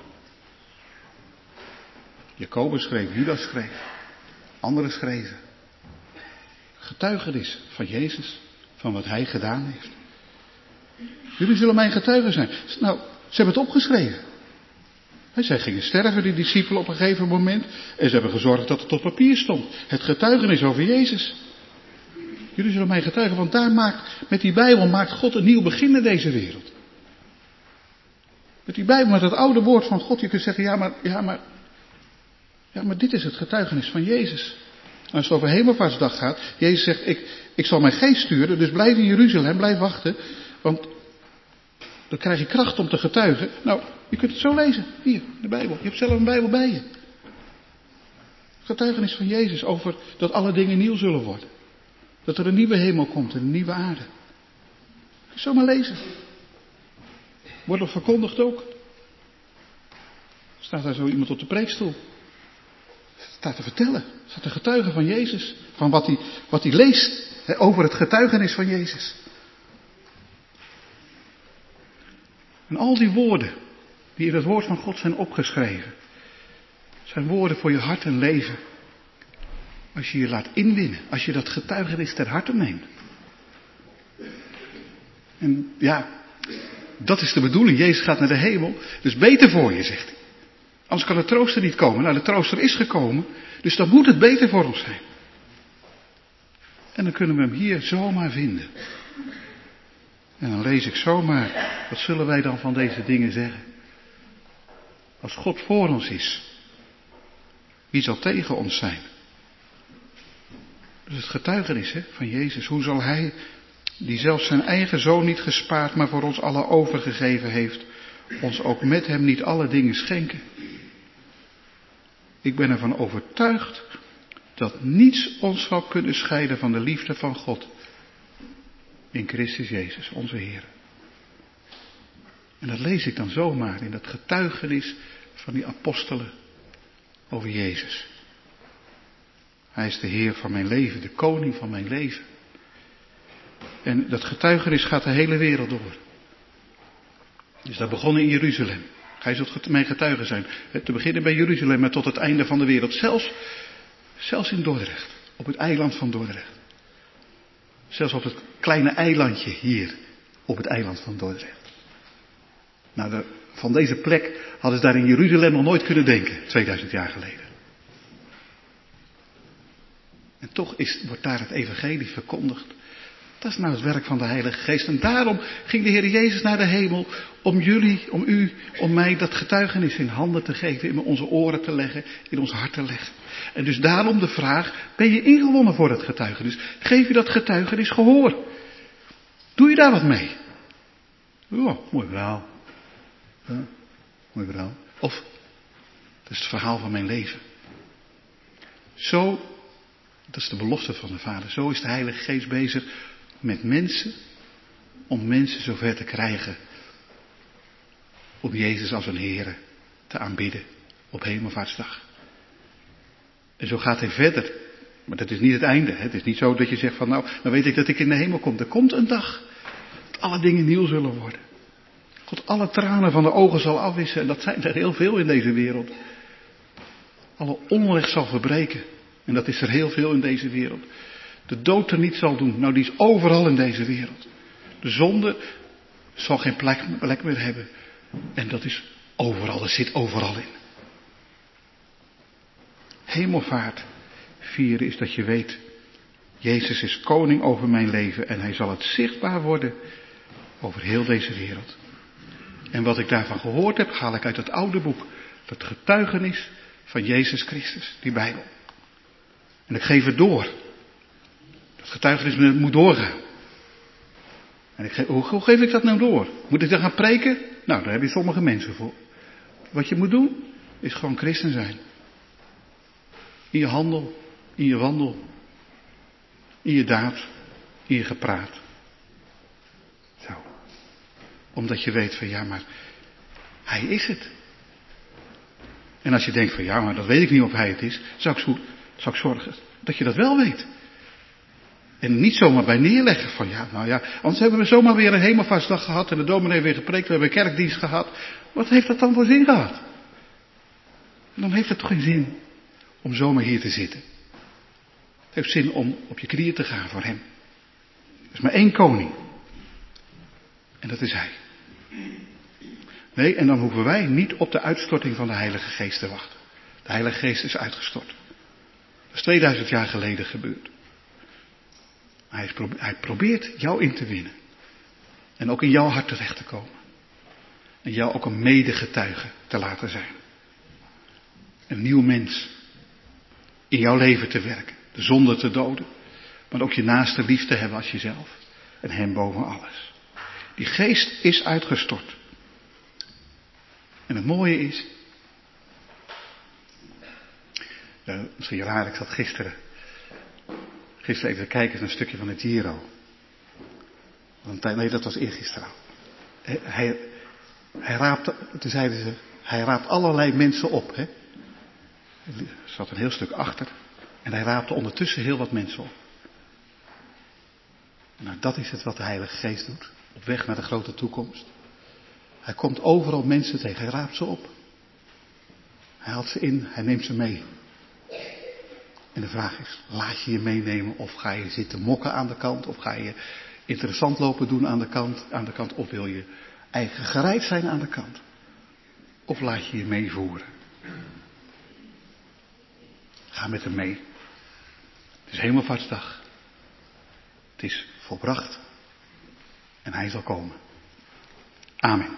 Jacobus schreef, Judas schreef. Anderen schreven. Getuigenis van Jezus, van wat hij gedaan heeft. Jullie zullen mijn getuigen zijn. Nou, ze hebben het opgeschreven. Zij gingen sterven, die discipelen, op een gegeven moment. En ze hebben gezorgd dat het op papier stond. Het getuigenis over Jezus. Jullie zullen mij getuigen, want daar maakt, met die Bijbel maakt God een nieuw begin in deze wereld. Met die Bijbel, met het oude woord van God, je kunt zeggen, ja maar, ja maar, ja maar dit is het getuigenis van Jezus. Als het over Hemelvaartsdag gaat, Jezus zegt, ik, ik zal mijn geest sturen, dus blijf in Jeruzalem, blijf wachten, want dan krijg je kracht om te getuigen. Nou, je kunt het zo lezen, hier, in de Bijbel. Je hebt zelf een Bijbel bij je. Getuigenis van Jezus over dat alle dingen nieuw zullen worden. Dat er een nieuwe hemel komt en een nieuwe aarde. Zo maar lezen. Wordt er verkondigd ook. Staat daar zo iemand op de preekstoel. Staat te vertellen. Staat te getuigen van Jezus. Van wat hij, wat hij leest hè, over het getuigenis van Jezus. En al die woorden die in het woord van God zijn opgeschreven. Zijn woorden voor je hart en leven. Als je je laat inwinnen. Als je dat getuigenis ter harte neemt. En ja, dat is de bedoeling. Jezus gaat naar de hemel. Dus beter voor je, zegt hij. Anders kan de trooster niet komen. Nou, de trooster is gekomen. Dus dan moet het beter voor ons zijn. En dan kunnen we hem hier zomaar vinden. En dan lees ik zomaar. Wat zullen wij dan van deze dingen zeggen? Als God voor ons is. Wie zal tegen ons zijn? Dat is het getuigenis hè, van Jezus. Hoe zal hij, die zelfs zijn eigen zoon niet gespaard, maar voor ons allen overgegeven heeft, ons ook met hem niet alle dingen schenken? Ik ben ervan overtuigd dat niets ons zal kunnen scheiden van de liefde van God. In Christus Jezus, onze Heer. En dat lees ik dan zomaar in dat getuigenis van die apostelen over Jezus. Hij is de Heer van mijn leven, de koning van mijn leven. En dat getuigenis gaat de hele wereld door. Dus dat begon in Jeruzalem. Gij zult mijn getuigen zijn. Te beginnen bij Jeruzalem, maar tot het einde van de wereld. Zelfs, zelfs in Dordrecht, op het eiland van Dordrecht. Zelfs op het kleine eilandje hier, op het eiland van Dordrecht. Nou, de, van deze plek hadden ze daar in Jeruzalem nog nooit kunnen denken, tweeduizend jaar geleden. En toch is, wordt daar het evangelie verkondigd Dat is nou het werk van de Heilige Geest. En daarom ging de Heer Jezus naar de hemel om jullie, om u, om mij dat getuigenis in handen te geven, in onze oren te leggen, in ons hart te leggen. En dus daarom de vraag, ben je ingewonnen voor het getuigenis? Geef je dat getuigenis gehoor? Doe je daar wat mee? Oh, mooi verhaal. Ja, mooi verhaal. Of, dat is het verhaal van mijn leven. Zo, dat is de belofte van de Vader. Zo is de Heilige Geest bezig met mensen, om mensen zover te krijgen om Jezus als een Heere te aanbidden op Hemelvaartsdag. En zo gaat hij verder. Maar dat is niet het einde. Hè? Het is niet zo dat je zegt van nou, dan weet ik dat ik in de hemel kom. Er komt een dag dat alle dingen nieuw zullen worden. God alle tranen van de ogen zal afwissen. En dat zijn er heel veel in deze wereld. Alle onrecht zal verbreken. En dat is er heel veel in deze wereld. De dood er niet zal doen. Nou, die is overal in deze wereld. De zonde zal geen plek, plek meer hebben. En dat is overal. Dat zit overal in. Hemelvaart vieren is dat je weet, Jezus is koning over mijn leven en hij zal het zichtbaar worden over heel deze wereld. En wat ik daarvan gehoord heb, haal ik uit het oude boek, het getuigenis van Jezus Christus, die Bijbel. En ik geef het door. Dat getuigenis moet doorgaan. En ik geef, hoe, hoe geef ik dat nou door? Moet ik dan gaan preken? Nou, daar heb je sommige mensen voor. Wat je moet doen, is gewoon christen zijn. In je handel, in je wandel, in je daad, in je gepraat. Zo. Omdat je weet van ja, maar hij is het. En als je denkt van ja, maar dat weet ik niet of hij het is, zou ik, zo, zou ik zorgen dat je dat wel weet. En niet zomaar bij neerleggen van ja, nou ja, anders hebben we zomaar weer een hemelvaartsdag gehad en de dominee heeft weer gepreekt, we hebben een kerkdienst gehad. Wat heeft dat dan voor zin gehad? En dan heeft het toch geen zin om zomaar hier te zitten. Het heeft zin om op je knieën te gaan voor hem. Er is maar één koning. En dat is hij. Nee, en dan hoeven wij niet op de uitstorting van de Heilige Geest te wachten. De Heilige Geest is uitgestort. Dat is tweeduizend jaar geleden gebeurd. Hij, is, hij probeert jou in te winnen. En ook in jouw hart terecht te komen. En jou ook een medegetuige te laten zijn. Een nieuw mens. In jouw leven te werken. De zonde te doden. Maar ook je naaste lief te hebben als jezelf. En hem boven alles. Die geest is uitgestort. En het mooie is. Uh, misschien raar, ik zat gisteren. Gisteren even kijken naar een stukje van het Giro. Want, nee, dat was eergisteren. Hij, hij, hij raapte, toen zeiden ze, hij raapt allerlei mensen op. Hè? Er zat een heel stuk achter. En hij raapte ondertussen heel wat mensen op. Nou, dat is het wat de Heilige Geest doet. Op weg naar de grote toekomst. Hij komt overal mensen tegen. Hij raapt ze op. Hij haalt ze in. Hij neemt ze mee. En de vraag is, laat je je meenemen of ga je zitten mokken aan de kant? Of ga je interessant lopen doen aan de kant? Aan de kant of wil je eigen gereid zijn aan de kant? Of laat je je meevoeren? Ga met hem mee. Het is Hemelvaartsdag. Het is volbracht. En hij zal komen. Amen.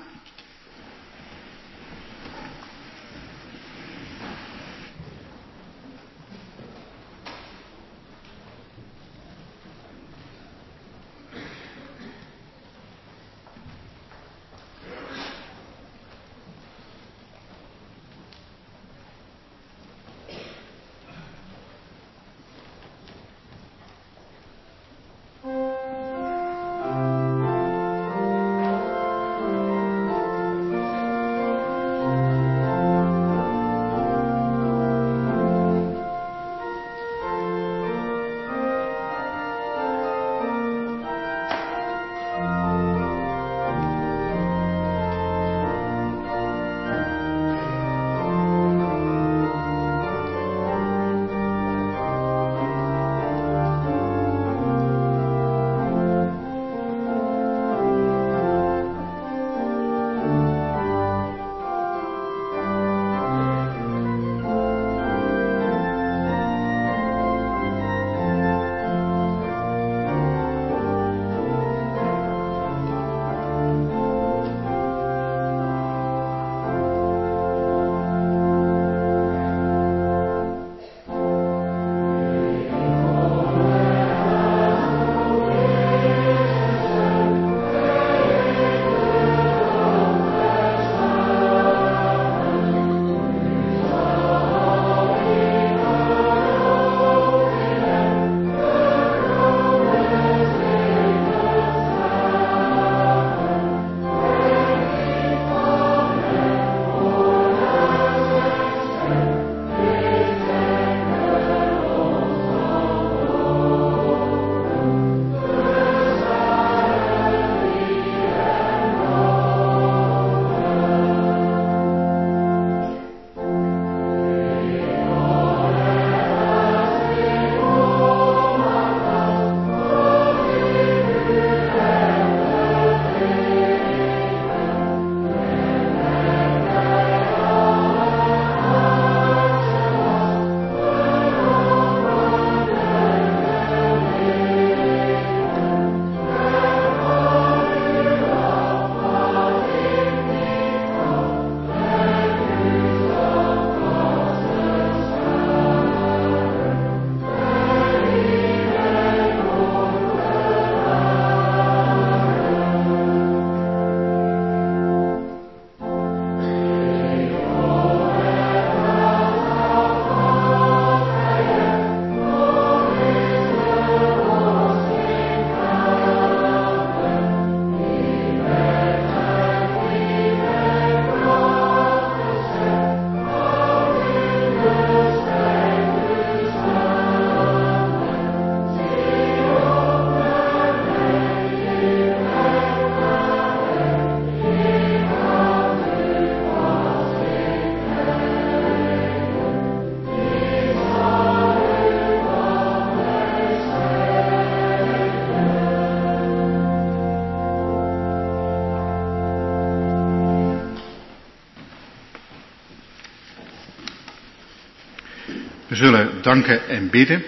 We zullen danken en bidden.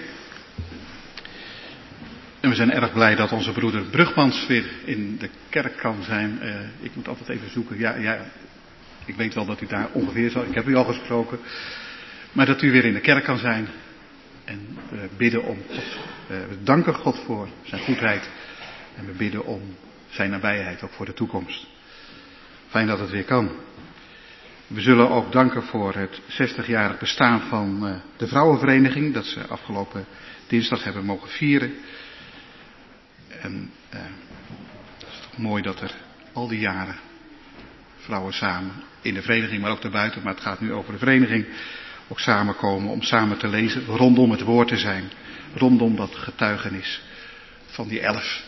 En we zijn erg blij dat onze broeder Brugmans weer in de kerk kan zijn. Uh, ik moet altijd even zoeken. Ja, ja, ik weet wel dat u daar ongeveer zal. Ik heb u al gesproken. Maar dat u weer in de kerk kan zijn. En we bidden om God. Uh, we danken God voor zijn goedheid. En we bidden om zijn nabijheid, ook voor de toekomst. Fijn dat het weer kan. We zullen ook danken voor het zestigjarig bestaan van uh, de vrouwenvereniging. Dat ze afgelopen dinsdag hebben mogen vieren. En uh, het is toch mooi dat er al die jaren vrouwen samen in de vereniging, maar ook daarbuiten, maar het gaat nu over de vereniging, ook samenkomen om samen te lezen, rondom het woord te zijn, rondom dat getuigenis van die elf.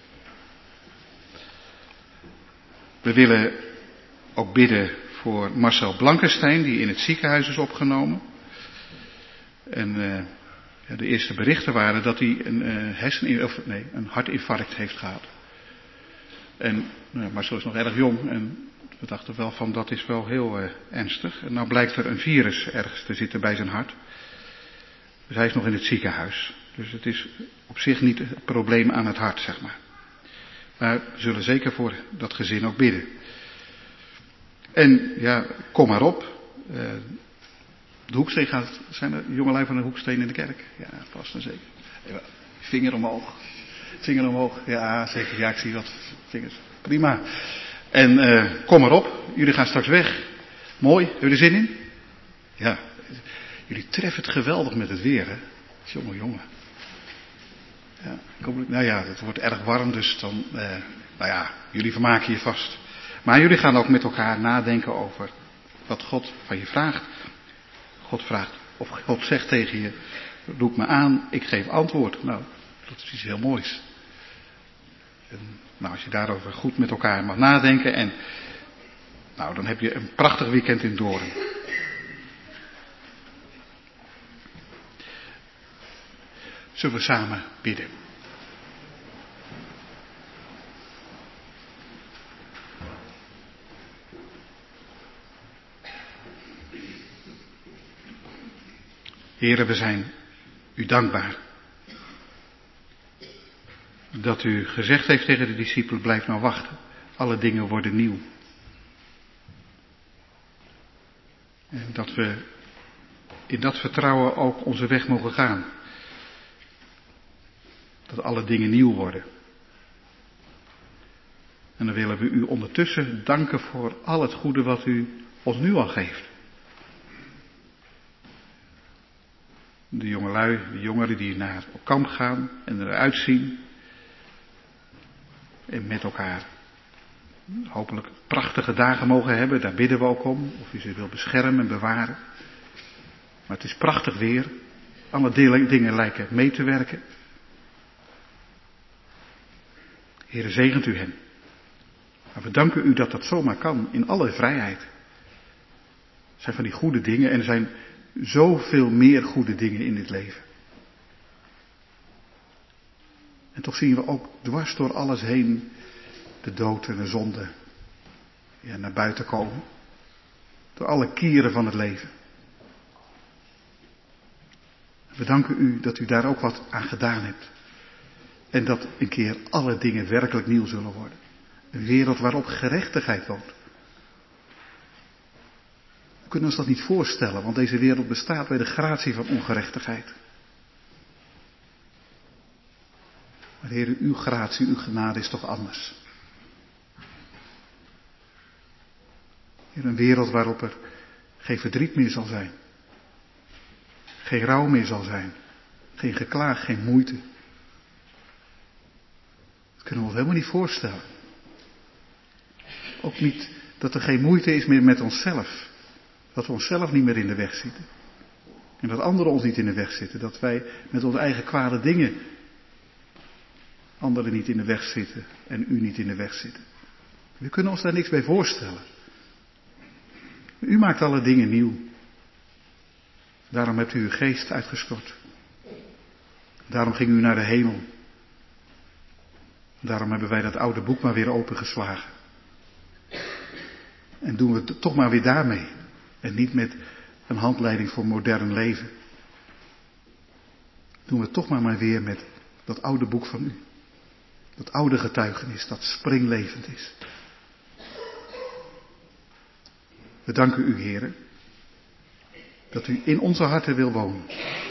We willen ook bidden voor Marcel Blankenstein, die in het ziekenhuis is opgenomen. En uh, ja, de eerste berichten waren dat hij een, uh, hersen, of, nee, een hartinfarct heeft gehad. En nou, Marcel is nog erg jong en we dachten wel van dat is wel heel uh, ernstig. En nou blijkt er een virus ergens te zitten bij zijn hart. Dus hij is nog in het ziekenhuis. Dus het is op zich niet het probleem aan het hart, zeg maar. Maar we zullen zeker voor dat gezin ook bidden. En ja, kom maar op. Uh, de Hoeksteen gaat, zijn er jongelui van de Hoeksteen in de kerk? Ja, vast en zeker. Even, vinger omhoog. Vinger omhoog. Ja, zeker. Ja, ik zie wat vingers. Prima. En uh, kom maar op. Jullie gaan straks weg. Mooi. Hebben jullie er zin in? Ja. Jullie treffen het geweldig met het weer, hè? Jongen, jongen. Ja, kom, nou ja, het wordt erg warm, dus dan, uh, nou ja, jullie vermaken je vast. Maar jullie gaan ook met elkaar nadenken over wat God van je vraagt. God vraagt, of God zegt tegen je, roep me aan, ik geef antwoord. Nou, dat is iets heel moois. En, nou, als je daarover goed met elkaar mag nadenken en, nou, dan heb je een prachtig weekend in Doorn. Zullen we samen bidden? Heren, we zijn u dankbaar dat u gezegd heeft tegen de discipelen, blijf nou wachten, alle dingen worden nieuw. En dat we in dat vertrouwen ook onze weg mogen gaan. Dat alle dingen nieuw worden. En dan willen we u ondertussen danken voor al het goede wat u ons nu al geeft. De jongelui, de jongeren die naar op kamp gaan en eruit zien. En met elkaar hopelijk prachtige dagen mogen hebben. Daar bidden we ook om. Of u ze wil beschermen en bewaren. Maar het is prachtig weer. Alle dingen lijken mee te werken. Heere, zegent u hen. Maar we danken u dat dat zomaar kan, in alle vrijheid. Het zijn van die goede dingen en er zijn zoveel meer goede dingen in dit leven. En toch zien we ook dwars door alles heen de dood en de zonde ja, naar buiten komen. Door alle kieren van het leven. We danken u dat u daar ook wat aan gedaan hebt. En dat een keer alle dingen werkelijk nieuw zullen worden. Een wereld waarop gerechtigheid woont. We kunnen ons dat niet voorstellen, want deze wereld bestaat bij de gratie van ongerechtigheid. Maar Heer, uw gratie, uw genade is toch anders. Heer, een wereld waarop er geen verdriet meer zal zijn. Geen rouw meer zal zijn. Geen geklaag, geen moeite. Dat kunnen we ons helemaal niet voorstellen. Ook niet dat er geen moeite is meer met onszelf. Dat we onszelf niet meer in de weg zitten. En dat anderen ons niet in de weg zitten. Dat wij met onze eigen kwade dingen anderen niet in de weg zitten en u niet in de weg zitten. We kunnen ons daar niks bij voorstellen. U maakt alle dingen nieuw. Daarom hebt u uw geest uitgestort. Daarom ging u naar de hemel. Daarom hebben wij dat oude boek maar weer opengeslagen. En doen we het toch maar weer daarmee. En niet met een handleiding voor modern leven. doen we toch maar maar weer met dat oude boek van u. Dat oude getuigenis, dat springlevend is. We danken u, Heere, dat u in onze harten wil wonen.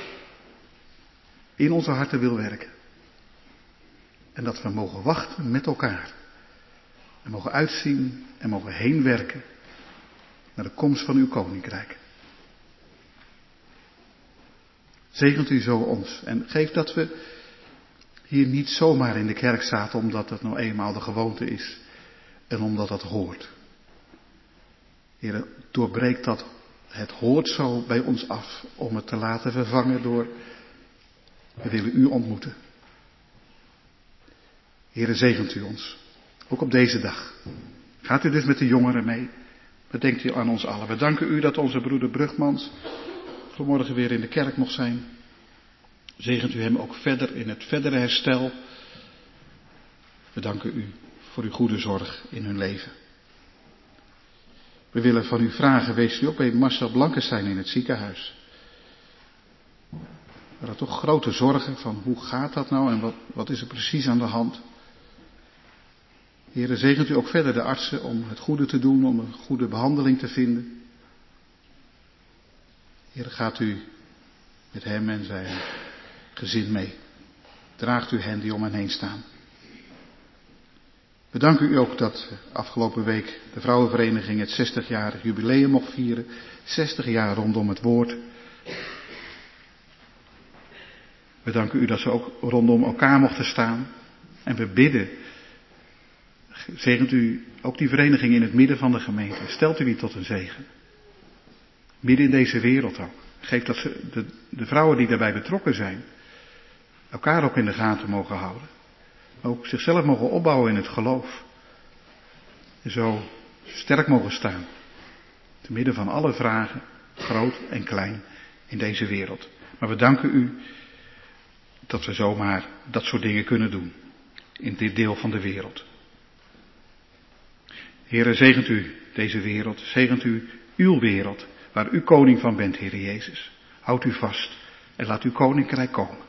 In onze harten wil werken. En dat we mogen wachten met elkaar. En mogen uitzien en mogen heen werken naar de komst van uw koninkrijk. Zegent u zo ons en geef dat we hier niet zomaar in de kerk zaten omdat het nou eenmaal de gewoonte is en omdat dat hoort. Heer, doorbreekt dat, het hoort zo bij ons af om het te laten vervangen door, we willen u ontmoeten. Heer, zegent u ons, ook op deze dag. Gaat u dus met de jongeren mee, bedenkt u aan ons allen. We danken u dat onze broeder Brugmans vanmorgen weer in de kerk mocht zijn. Zegent u hem ook verder in het verdere herstel. We danken u voor uw goede zorg in hun leven. We willen van u vragen, wees u ook bij Marcel Blankestein in het ziekenhuis. We hadden toch grote zorgen van hoe gaat dat nou en wat, wat is er precies aan de hand. Heere, zegent u ook verder de artsen om het goede te doen, om een goede behandeling te vinden. Heere, gaat u met hem en zijn gezin mee. Draagt u hen die om hen heen staan. We danken u ook dat afgelopen week de vrouwenvereniging het zestigjarig jubileum mocht vieren. zestig jaar rondom het woord. We danken u dat ze ook rondom elkaar mochten staan. En we bidden, zegent u ook die vereniging in het midden van de gemeente. Stelt u die tot een zegen. Midden in deze wereld ook. Geef dat ze, de, de vrouwen die daarbij betrokken zijn, elkaar ook in de gaten mogen houden. Ook zichzelf mogen opbouwen in het geloof. En zo sterk mogen staan. Te midden van alle vragen, groot en klein, in deze wereld. Maar we danken u dat we zomaar dat soort dingen kunnen doen. In dit deel van de wereld. Heere, zegent u deze wereld. Zegent u uw wereld. Waar u koning van bent, Heere Jezus. Houd u vast en laat uw koninkrijk komen.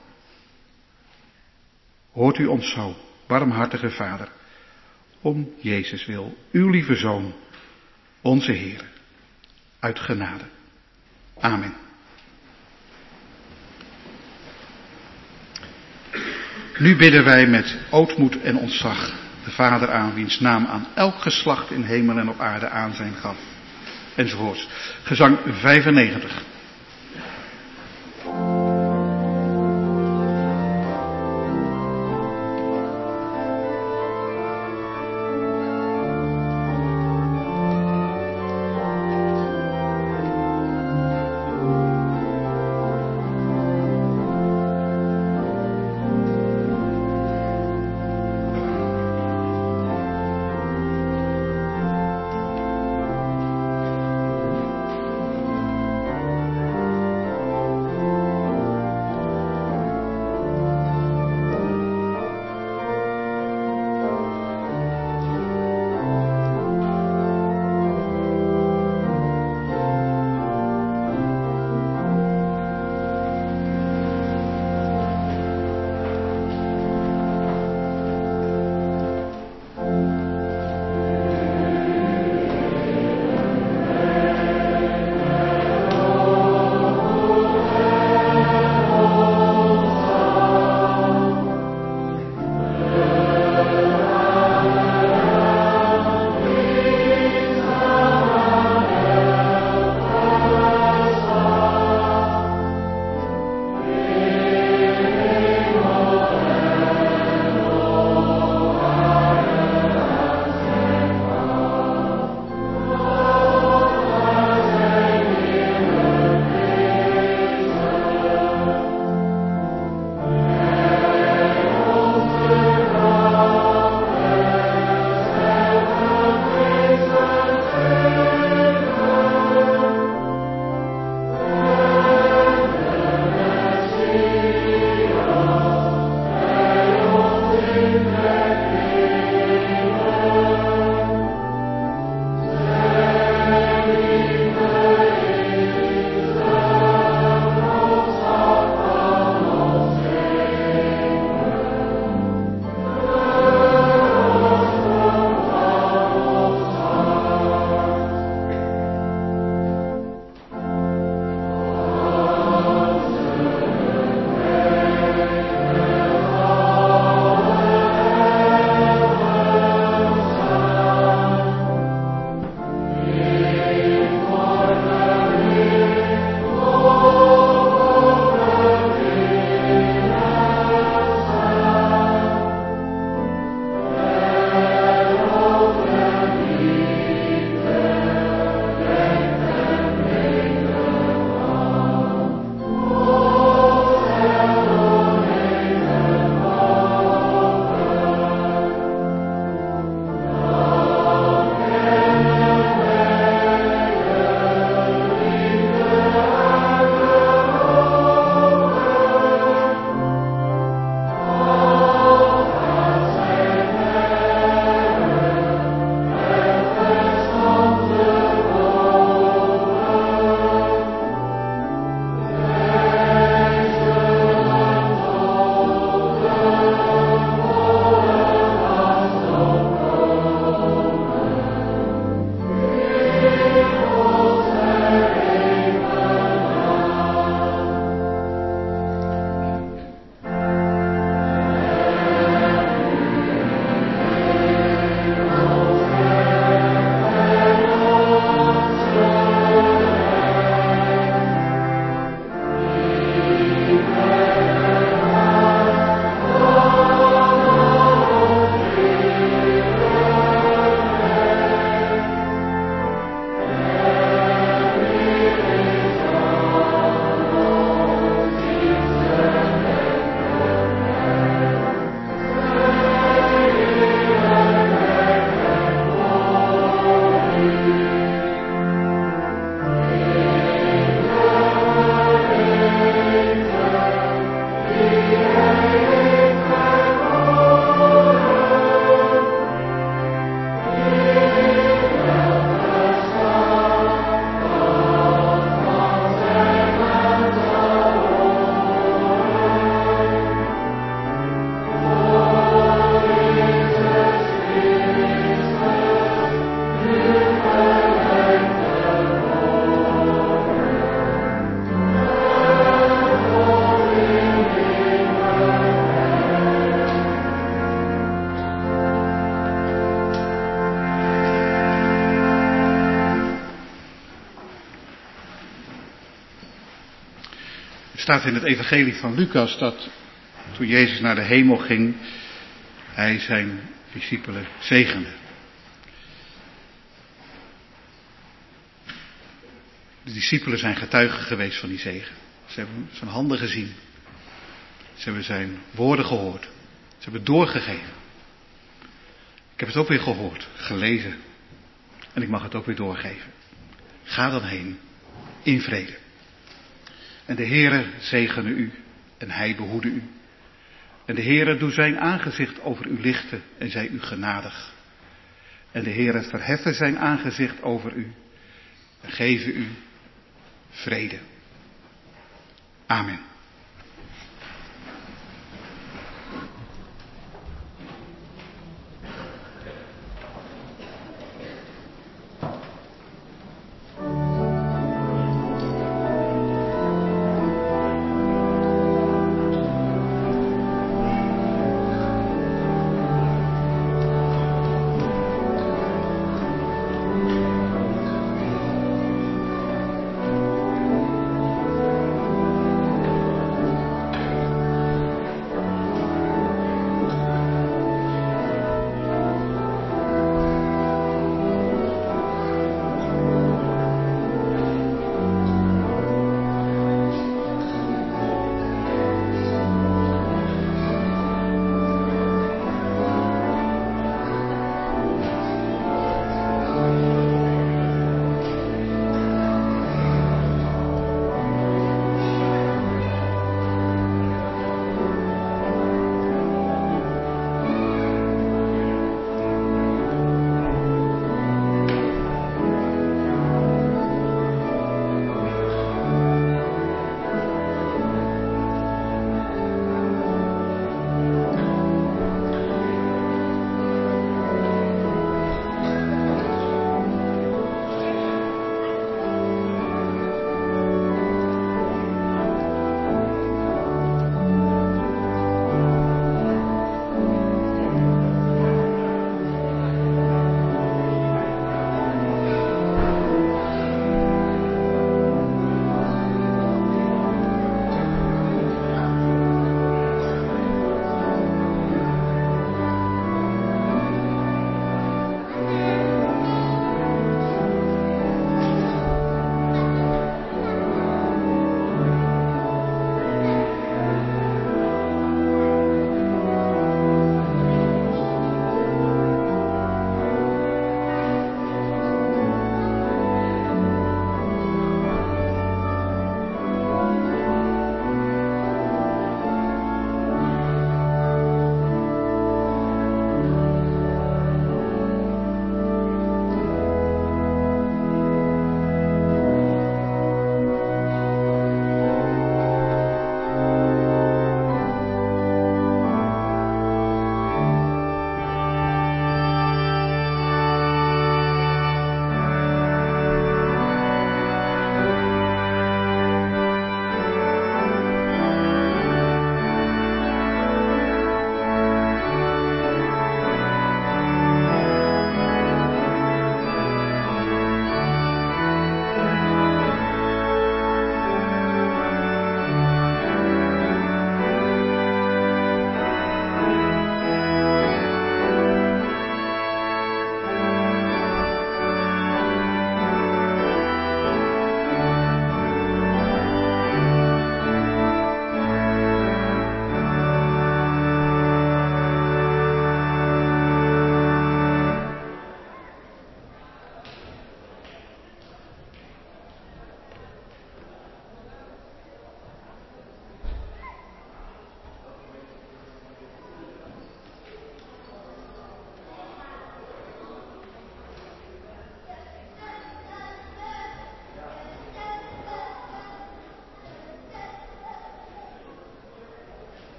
Hoort u ons zo, barmhartige Vader, om Jezus wil, uw lieve Zoon, onze Heer, uit genade. Amen. Nu bidden wij met ootmoed en ontzag de Vader aan, wiens naam aan elk geslacht in hemel en op aarde aanzijn gaf. Enzovoorts. Gezang vijfennegentig. staat in het evangelie van Lucas dat toen Jezus naar de hemel ging, hij zijn discipelen zegende. De discipelen zijn getuigen geweest van die zegen. Ze hebben zijn handen gezien. Ze hebben zijn woorden gehoord. Ze hebben het doorgegeven. Ik heb het ook weer gehoord, gelezen. En ik mag het ook weer doorgeven. Ga dan heen, in vrede. En de Heere zegene u en hij behoede u. En de Heere doe zijn aangezicht over u lichten en zij u genadig. En de Heere verheffen zijn aangezicht over u en geven u vrede. Amen.